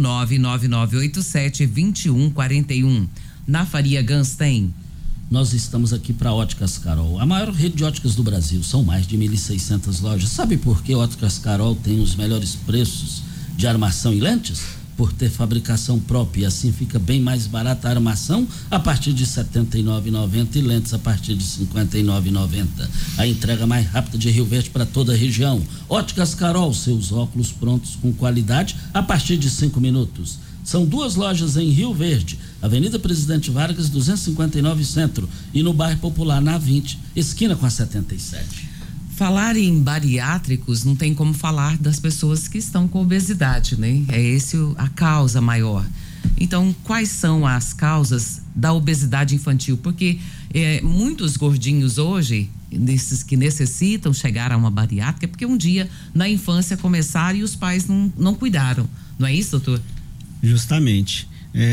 [SPEAKER 5] 99987-2141. Na Faria Gans tem.
[SPEAKER 4] Nós estamos aqui para Óticas Carol, a maior rede de óticas do Brasil. São mais de 1.600 lojas. Sabe por que Óticas Carol tem os melhores preços de armação e lentes? Por ter fabricação própria, e assim fica bem mais barata a armação a partir de R$ 79,90 e lentes a partir de R$ 59,90. A entrega mais rápida de Rio Verde para toda a região. Óticas Carol, seus óculos prontos com qualidade a partir de 5 minutos. São 2 lojas em Rio Verde, Avenida Presidente Vargas, 259 Centro, e no bairro Popular, na 20, esquina com a 77.
[SPEAKER 5] Falar em bariátricos não tem como falar das pessoas que estão com obesidade, né? É esse a causa maior. Então, quais são as causas da obesidade infantil? Porque muitos gordinhos hoje, desses que necessitam chegar a uma bariátrica, porque um dia na infância começaram e os pais não cuidaram. Não é isso, doutor?
[SPEAKER 22] Justamente.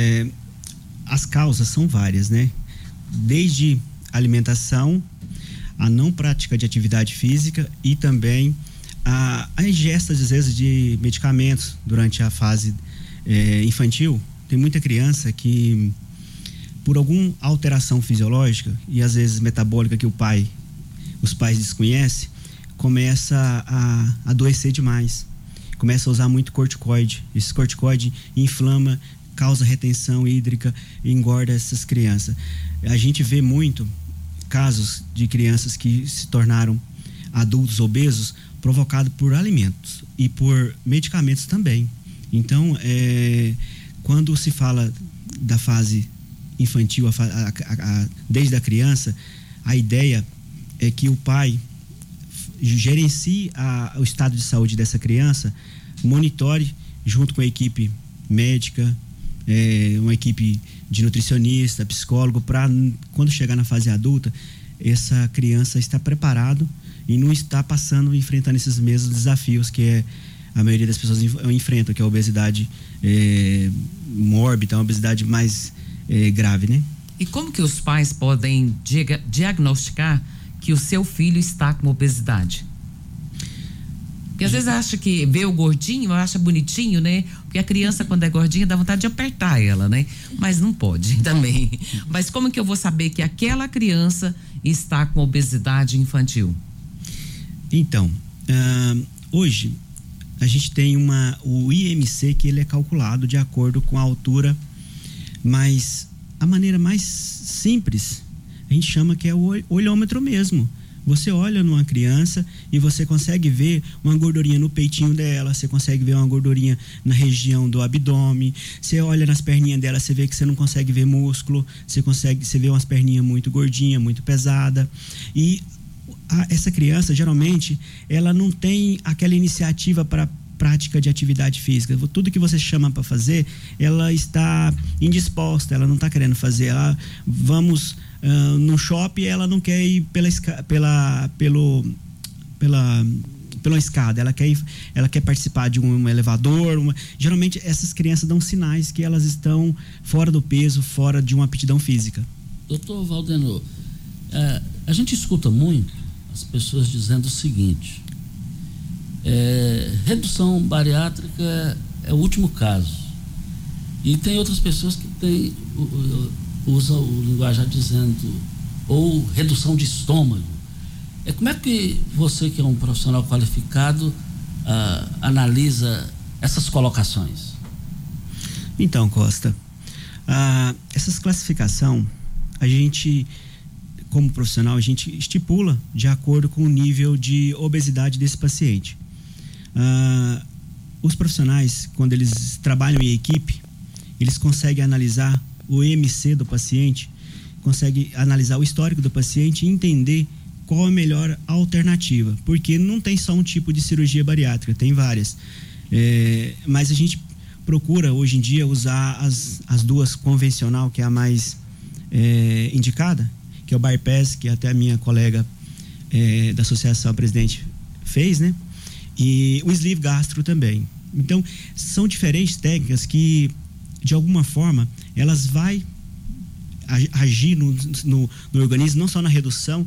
[SPEAKER 22] As causas são várias, né? Desde alimentação, a não prática de atividade física e também a ingesta, às vezes, de medicamentos durante a fase infantil. Tem muita criança que, por alguma alteração fisiológica e às vezes metabólica que os pais desconhecem, começa a adoecer demais. Começa a usar muito corticoide. Esse corticoide inflama, causa retenção hídrica e engorda essas crianças. A gente vê muito casos de crianças que se tornaram adultos obesos provocado por alimentos e por medicamentos também. Então, quando se fala da fase infantil, desde a criança, a ideia é que o pai gerencie o estado de saúde dessa criança, monitore junto com a equipe médica, uma equipe de nutricionista, psicólogo, para quando chegar na fase adulta, essa criança está preparado e não está enfrentando esses mesmos desafios que a maioria das pessoas enfrentam, que é a obesidade mórbida, a obesidade mais grave, né?
[SPEAKER 5] E como que os pais podem diagnosticar que o seu filho está com obesidade? Porque às vezes acha que vê o gordinho, acha bonitinho, né? Porque a criança, quando é gordinha, dá vontade de apertar ela, né? Mas não pode também. Mas como que eu vou saber que aquela criança está com obesidade infantil?
[SPEAKER 22] Então, hoje a gente tem o IMC, que ele é calculado de acordo com a altura, mas a maneira mais simples a gente chama que é o olhômetro mesmo. Você olha numa criança e você consegue ver uma gordurinha no peitinho dela, você consegue ver uma gordurinha na região do abdômen, você olha nas perninhas dela, você vê que você não consegue ver músculo, você vê umas perninhas muito gordinhas, muito pesada. E essa criança, geralmente, ela não tem aquela iniciativa para prática de atividade física. Tudo que você chama para fazer, ela está indisposta, ela não está querendo fazer. Vamos no shopping, ela não quer ir pela escada, ela quer participar de um elevador. Geralmente essas crianças dão sinais que elas estão fora do peso, fora de uma aptidão física.
[SPEAKER 4] Doutor Valdenor, a gente escuta muito as pessoas dizendo o seguinte: redução bariátrica é o último caso. E tem outras pessoas que usam o linguajar dizendo ou redução de estômago. Como é que você, que é um profissional qualificado, analisa essas colocações?
[SPEAKER 22] Então, Costa, essas classificação, a gente, como profissional, a gente estipula de acordo com o nível de obesidade desse paciente. Os profissionais, quando eles trabalham em equipe, eles conseguem analisar o IMC do paciente, conseguem analisar o histórico do paciente e entender qual a melhor alternativa, porque não tem só um tipo de cirurgia bariátrica, tem várias. Mas a gente procura hoje em dia usar as duas convencional, que é a mais indicada, que é o bypass, que até a minha colega da associação presidente fez, né? E o sleeve gastro também. Então, são diferentes técnicas que, de alguma forma, elas vai agir no organismo, não só na redução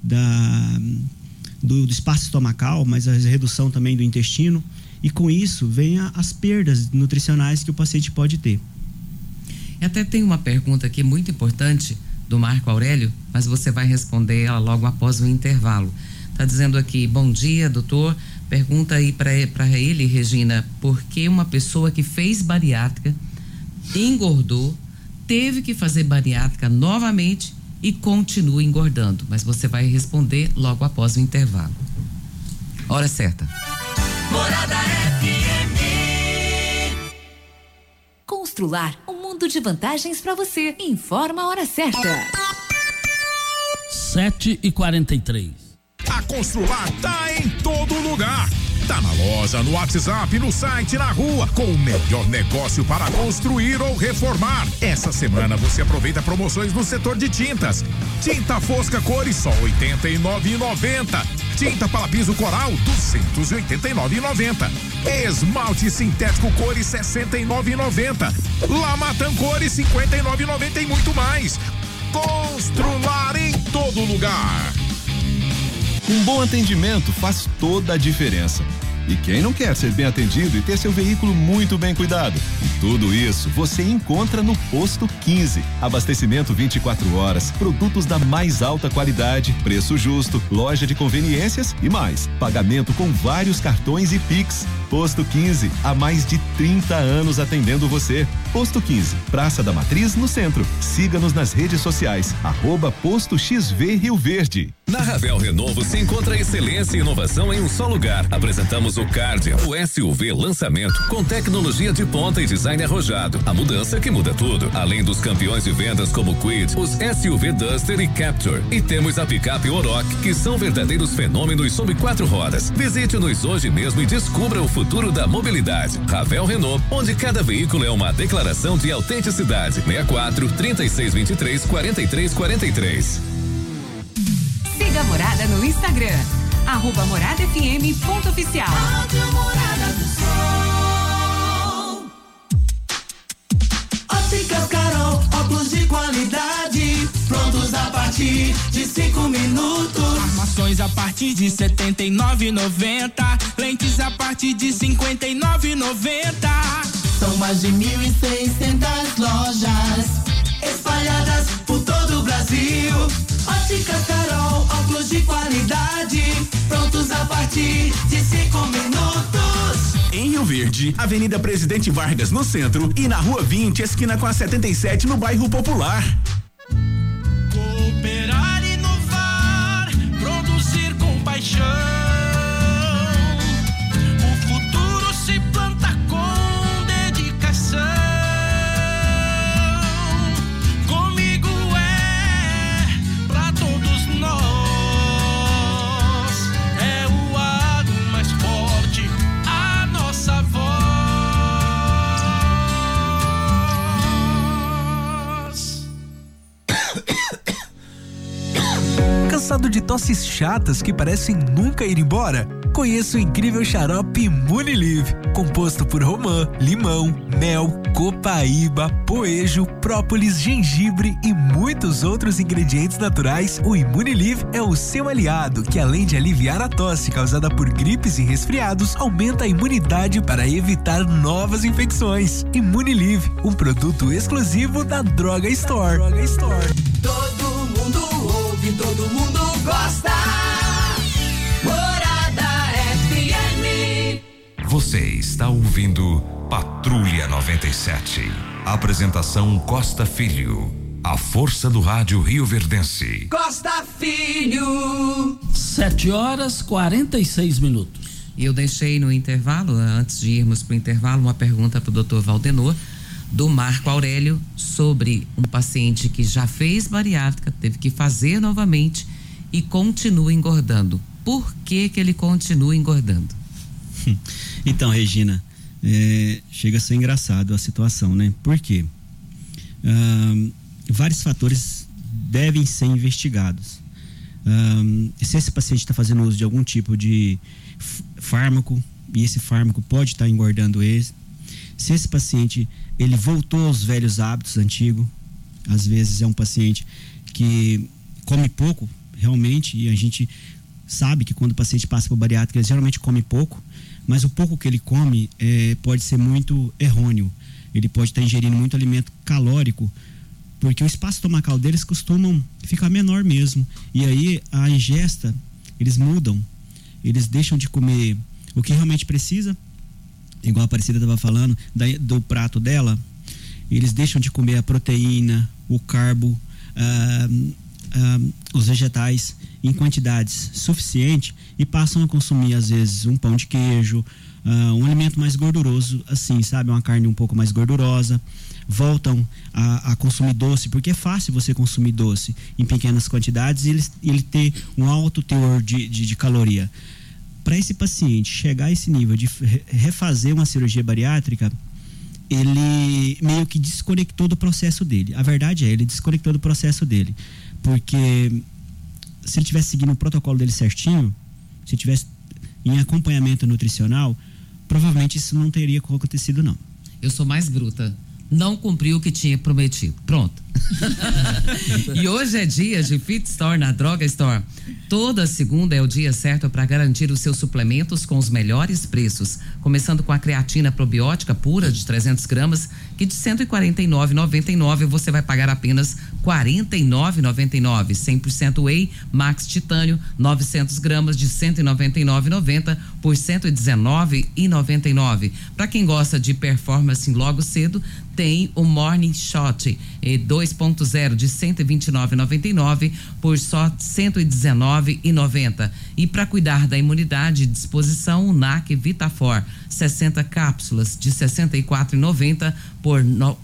[SPEAKER 22] do espaço estomacal, mas a redução também do intestino, e com isso vem as perdas nutricionais que o paciente pode ter.
[SPEAKER 5] E até tem uma pergunta aqui muito importante do Marco Aurélio, mas você vai responder ela logo após o intervalo. Está dizendo aqui: bom dia, doutor. Pergunta aí para ele, Regina, por que uma pessoa que fez bariátrica, engordou, teve que fazer bariátrica novamente e continua engordando? Mas você vai responder logo após o intervalo. Hora certa.
[SPEAKER 11] Morada FM. Constrular um mundo de vantagens para você. Informa a hora certa.
[SPEAKER 1] 7h43.
[SPEAKER 12] A Constrular tá em todo lugar. Tá na loja, no WhatsApp, no site, na rua, com o melhor negócio para construir ou reformar. Essa semana você aproveita promoções no setor de tintas. Tinta fosca cores só R$ 89,90. Tinta para piso coral R$ 289,90. Esmalte sintético cores R$ 69,90. Lamatan cores R$ 59,90 e muito mais. Constrular em todo lugar.
[SPEAKER 20] Um bom atendimento faz toda a diferença. E quem não quer ser bem atendido e ter seu veículo muito bem cuidado? E tudo isso você encontra no Posto 15. Abastecimento 24 horas, produtos da mais alta qualidade, preço justo, loja de conveniências e mais. Pagamento com vários cartões e Pix. Posto 15, há mais de 30 anos atendendo você. Posto 15, Praça da Matriz, no centro. Siga-nos nas redes sociais, @Posto XV Rio Verde.
[SPEAKER 13] Na Ravel Renovo se encontra excelência e inovação em um só lugar. Apresentamos o Cardia, o SUV lançamento com tecnologia de ponta e design arrojado. A mudança que muda tudo. Além dos campeões de vendas como Kwid, os SUV Duster e Captur. E temos a picape Oroch, que são verdadeiros fenômenos sob 4 rodas. Visite-nos hoje mesmo e descubra o futuro da mobilidade. Ravel Renault, onde cada veículo é uma declaração de autenticidade. 64-3623-4343.
[SPEAKER 11] Siga a Morada no Instagram, @MoradaFM.oficial.
[SPEAKER 3] Morada do Sol. Óticas Carol, óculos de qualidade, prontos a partir de 5 minutos.
[SPEAKER 6] Armações a partir de R$ 79,90, lentes a partir de R$ 59,90.
[SPEAKER 3] São mais de 1.600 lojas espalhadas por todo o Brasil. Óticas Carol, óculos de qualidade, prontos a partir de 5 minutos.
[SPEAKER 12] Em Rio Verde, Avenida Presidente Vargas no centro e na Rua 20, esquina com a 77 no bairro Popular.
[SPEAKER 6] Cooperar, inovar, produzir com paixão. O futuro se planta com dedicação. Comigo é pra todos nós. É o agro mais forte, a nossa voz.
[SPEAKER 14] Cansado de tosses chatas que parecem nunca ir embora? Conheça o incrível xarope Imunilive, composto por romã, limão, mel, copaíba, poejo, própolis, gengibre e muitos outros ingredientes naturais. O Imunilive é o seu aliado, que além de aliviar a tosse causada por gripes e resfriados, aumenta a imunidade para evitar novas infecções. Imunilive, um produto exclusivo da Droga Store.
[SPEAKER 3] Todo mundo ouve, todo mundo gosta. Morada FM.
[SPEAKER 1] Você está ouvindo Patrulha 97. Apresentação Costa Filho. A força do rádio rioverdense.
[SPEAKER 3] Costa Filho.
[SPEAKER 4] 7h46.
[SPEAKER 5] Eu deixei no intervalo, antes de irmos para o intervalo, uma pergunta para o Dr. Valdenor, do Marco Aurélio, sobre um paciente que já fez bariátrica, teve que fazer novamente e continua engordando. Por que ele continua engordando?
[SPEAKER 22] Então, Regina, chega a ser engraçado a situação, né? Por quê? Vários fatores devem ser investigados. Se esse paciente está fazendo uso de algum tipo de fármaco, e esse fármaco pode estar engordando ele. Se esse paciente ele voltou aos velhos hábitos antigos, às vezes é um paciente que come pouco, realmente, e a gente sabe que quando o paciente passa por bariátrica, ele geralmente come pouco, mas o pouco que ele come pode ser muito errôneo. Ele pode estar ingerindo muito alimento calórico, porque o espaço estomacal deles costumam ficar menor mesmo. E aí a ingesta, eles mudam, eles deixam de comer o que realmente precisa, igual a Aparecida estava falando, do prato dela, eles deixam de comer a proteína, o carbo, os vegetais em quantidades suficientes e passam a consumir às vezes um pão de queijo, um alimento mais gorduroso, assim, sabe, uma carne um pouco mais gordurosa. Voltam a consumir doce, porque é fácil você consumir doce em pequenas quantidades e ele ter um alto teor de caloria. Para esse paciente chegar a esse nível de refazer uma cirurgia bariátrica, ele meio que desconectou do processo dele. A verdade ele desconectou do processo dele, porque se ele tivesse seguindo o protocolo dele certinho, se tivesse em acompanhamento nutricional, provavelmente isso não teria acontecido, não.
[SPEAKER 5] Eu sou mais bruta. Não cumpriu o que tinha prometido. Pronto. E hoje é dia de Fit Store na Droga Store. Toda segunda é o dia certo para garantir os seus suplementos com os melhores preços. Começando com a creatina probiótica pura de 300 gramas, que de R$ 149,99 você vai pagar apenas R$ 49,99. 100% Whey Max Titânio, 900 gramas de R$ 199,90 por R$ 119,99. Para quem gosta de performance logo cedo, tem o Morning Shot 2.0 de R$ 129,99 por só R$ 119,90. E para cuidar da imunidade e disposição, o NAC Vitafor 60 cápsulas de R$ 64,90 por R$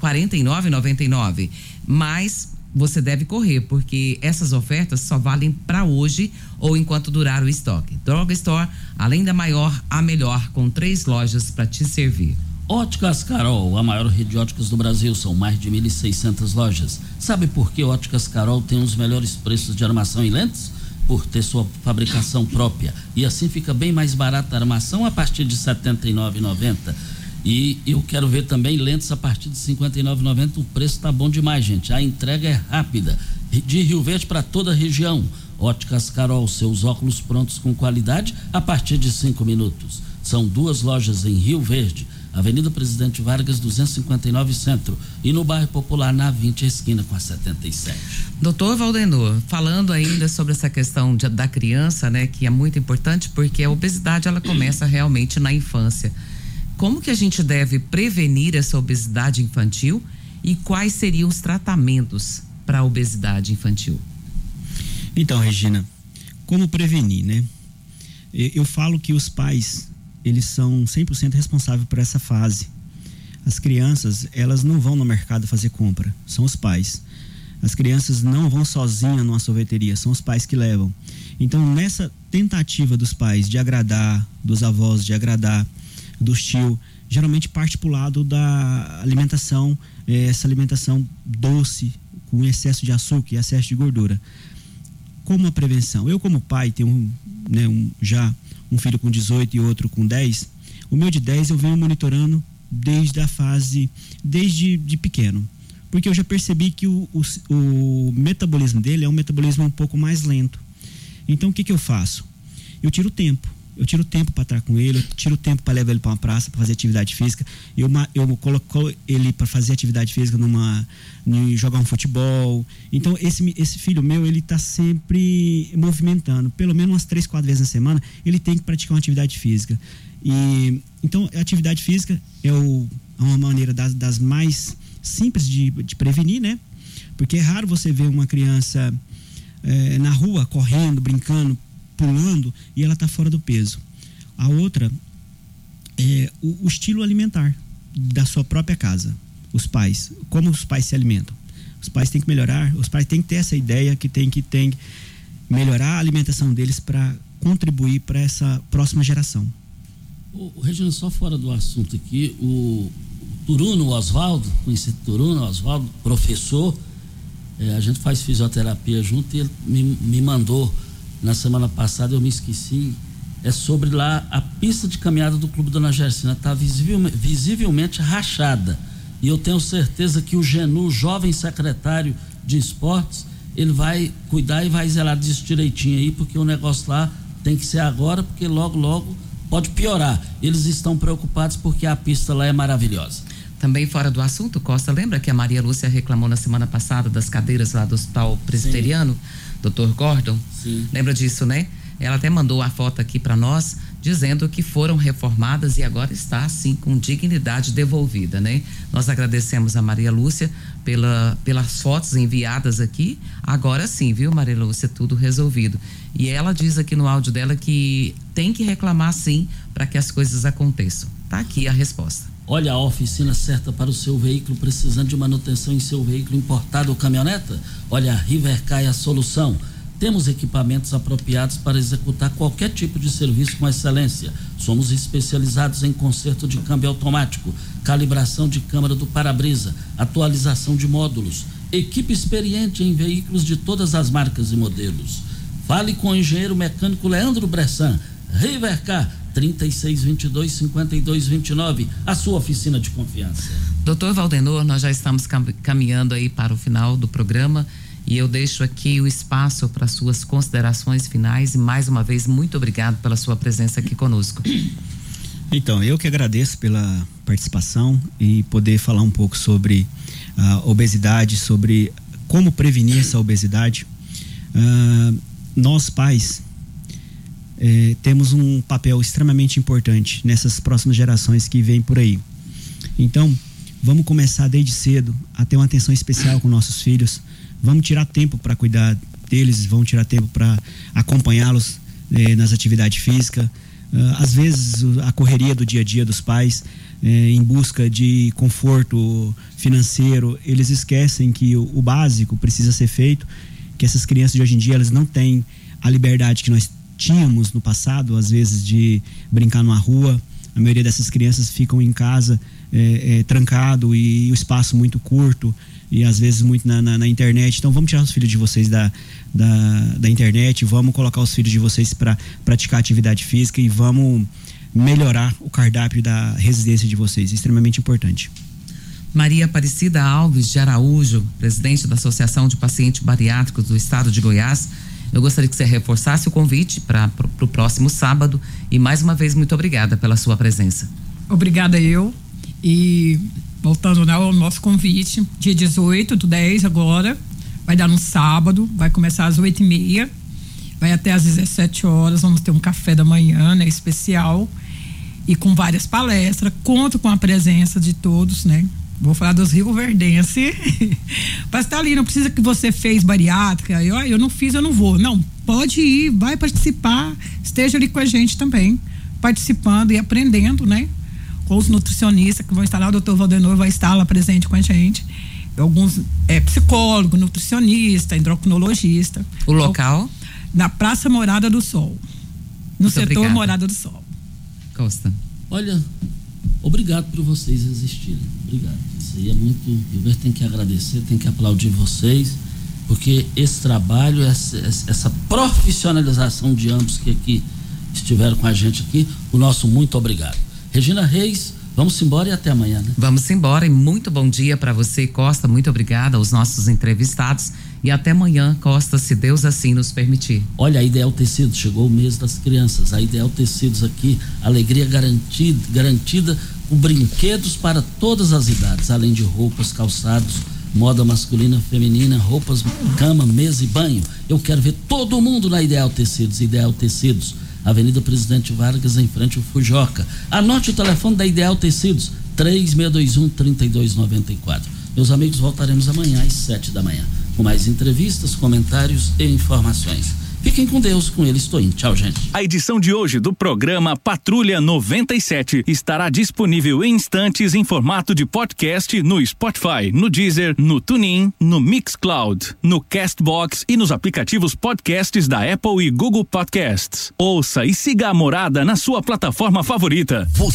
[SPEAKER 5] 49,99. Mas você deve correr, porque essas ofertas só valem para hoje ou enquanto durar o estoque. Droga Store, além da maior, a melhor, com 3 lojas para te servir.
[SPEAKER 4] Óticas Carol, a maior rede de óticas do Brasil, são mais de 1.600 lojas. Sabe por que Óticas Carol tem os melhores preços de armação e lentes? Por ter sua fabricação própria. E assim fica bem mais barata a armação a partir de R$ 79,90. E eu quero ver também lentes a partir de R$ 59,90. O preço tá bom demais, gente. A entrega é rápida. De Rio Verde para toda a região. Óticas Carol, seus óculos prontos com qualidade a partir de 5 minutos. São 2 lojas em Rio Verde, Avenida Presidente Vargas 259 Centro, e no bairro Popular na 20 esquina com a 77.
[SPEAKER 5] Doutor Valdenor, falando ainda sobre essa questão da criança, né, que é muito importante, porque a obesidade ela começa realmente na infância. Como que a gente deve prevenir essa obesidade infantil e quais seriam os tratamentos para a obesidade infantil?
[SPEAKER 22] Então, Regina, como prevenir, né? Eu falo que os pais, eles são 100% responsáveis por essa fase. As crianças, elas não vão no mercado fazer compra, são os pais. As crianças não vão sozinhas numa sorveteria, são os pais que levam. Então, nessa tentativa dos pais de agradar, dos avós de agradar, dos tios, geralmente parte para o lado da alimentação, essa alimentação doce, com excesso de açúcar e excesso de gordura. Como a prevenção? Eu, como pai, tenho já um filho com 18 e outro com 10, o meu de 10 eu venho monitorando desde de pequeno, porque eu já percebi que o metabolismo dele é um metabolismo um pouco mais lento. Então o que eu faço? Eu tiro tempo para estar com ele, eu tiro tempo para levar ele para uma praça para fazer atividade física, eu coloco ele para fazer atividade física jogar um futebol. Então esse filho meu, ele está sempre movimentando, pelo menos umas 3-4 vezes na semana ele tem que praticar uma atividade física. E então a atividade física é uma maneira das mais simples de prevenir, né? Porque é raro você ver uma criança na rua correndo, brincando, pulando, e ela está fora do peso. A outra é o estilo alimentar da sua própria casa. Os pais, como os pais se alimentam. Os pais têm que melhorar, os pais têm que ter essa ideia que tem que melhorar a alimentação deles para contribuir para essa próxima geração.
[SPEAKER 4] Regina, só fora do assunto aqui, o Turuno Oswaldo, conhecido Turuno Oswaldo, professor, a gente faz fisioterapia junto, e ele me mandou na semana passada, eu me esqueci, é sobre lá a pista de caminhada do Clube Dona Gersina, está visivelmente rachada, e eu tenho certeza que o Genu, jovem secretário de esportes, ele vai cuidar e vai zelar disso direitinho aí, porque o negócio lá tem que ser agora, porque logo pode piorar. Eles estão preocupados porque a pista lá é maravilhosa.
[SPEAKER 5] Também fora do assunto, Costa, lembra que a Maria Lúcia reclamou na semana passada das cadeiras lá do Hospital Presbiteriano, Dr. Gordon?
[SPEAKER 4] Sim.
[SPEAKER 5] Lembra disso, né? Ela até mandou a foto aqui para nós, dizendo que foram reformadas e agora está, assim, com dignidade devolvida, né? Nós agradecemos a Maria Lúcia pelas fotos enviadas aqui. Agora sim, viu, Maria Lúcia, tudo resolvido. E ela diz aqui no áudio dela que tem que reclamar sim para que as coisas aconteçam. Tá aqui a resposta.
[SPEAKER 4] Olha, a oficina certa para o seu veículo, precisando de manutenção em seu veículo importado ou caminhoneta? Olha, a Rivercar é a solução. Temos equipamentos apropriados para executar qualquer tipo de serviço com excelência. Somos especializados em conserto de câmbio automático, calibração de câmara do para-brisa, atualização de módulos. Equipe experiente em veículos de todas as marcas e modelos. Fale com o engenheiro mecânico Leandro Bressan. Rivercar 3622-5229, a sua oficina de confiança.
[SPEAKER 5] Doutor Valdenor, nós já estamos caminhando aí para o final do programa e eu deixo aqui o espaço para suas considerações finais e mais uma vez muito obrigado pela sua presença aqui conosco.
[SPEAKER 22] Então, eu que agradeço pela participação e poder falar um pouco sobre a obesidade, sobre como prevenir essa obesidade. Nós pais temos um papel extremamente importante nessas próximas gerações que vêm por aí. Então, vamos começar desde cedo a ter uma atenção especial com nossos filhos. Vamos tirar tempo para cuidar deles, vamos tirar tempo para acompanhá-los nas atividades físicas. Às vezes, a correria do dia a dia dos pais, em busca de conforto financeiro, eles esquecem que o básico precisa ser feito, que essas crianças de hoje em dia, elas não têm a liberdade que nós tínhamos no passado, às vezes, de brincar numa rua. A maioria dessas crianças ficam em casa trancado e o espaço muito curto e às vezes muito na internet. Então vamos tirar os filhos de vocês da internet, vamos colocar os filhos de vocês para praticar atividade física e vamos melhorar o cardápio da residência de vocês, extremamente importante.
[SPEAKER 5] Maria Aparecida Alves de Araújo, presidente da Associação de Pacientes Bariátricos do Estado de Goiás, eu gostaria que você reforçasse o convite para o próximo sábado e mais uma vez muito obrigada pela sua presença.
[SPEAKER 18] Obrigada eu, e voltando ao nosso convite, dia 18/10 agora, vai dar no sábado, vai começar às 8h30, vai até às 17 horas, vamos ter um café da manhã, né, especial, e com várias palestras, conto com a presença de todos, né? Vou falar dos rioverdenses. Mas tá ali, não precisa que você fez bariátrica. Eu não fiz, eu não vou. Não, pode ir, vai participar, esteja ali com a gente também, participando e aprendendo, né? Com os nutricionistas que vão estar lá, o doutor Valdenor vai estar lá presente com a gente. Alguns psicólogo, nutricionista, endocrinologista.
[SPEAKER 5] O local?
[SPEAKER 18] Na Praça Morada do Sol. No setor
[SPEAKER 5] obrigada.
[SPEAKER 18] Morada do Sol.
[SPEAKER 5] Costa.
[SPEAKER 4] Olha, obrigado por vocês existirem. Obrigado. Isso aí é muito. Eu tenho que agradecer, tenho que aplaudir vocês, porque esse trabalho, essa profissionalização de ambos que aqui estiveram com a gente aqui, o nosso muito obrigado. Regina Reis, vamos embora e até amanhã, né?
[SPEAKER 5] Vamos embora e muito bom dia para você, Costa. Muito obrigada aos nossos entrevistados e até amanhã, Costa, se Deus assim nos permitir.
[SPEAKER 4] Olha, a Ideal Tecidos, chegou o mês das crianças. A Ideal Tecidos aqui, alegria garantida com brinquedos para todas as idades, além de roupas, calçados, moda masculina, feminina, roupas, cama, mesa e banho. Eu quero ver todo mundo na Ideal Tecidos. Ideal Tecidos, Avenida Presidente Vargas, em frente ao Fujoca. Anote o telefone da Ideal Tecidos, 3621-3294. Meus amigos, voltaremos amanhã às 7 da manhã, com mais entrevistas, comentários e informações. Fiquem com Deus, com ele estou indo. Tchau, gente.
[SPEAKER 13] A edição de hoje do programa Patrulha 97 estará disponível em instantes em formato de podcast no Spotify, no Deezer, no TuneIn, no Mixcloud, no Castbox e nos aplicativos podcasts da Apple e Google Podcasts. Ouça e siga a Morada na sua plataforma favorita.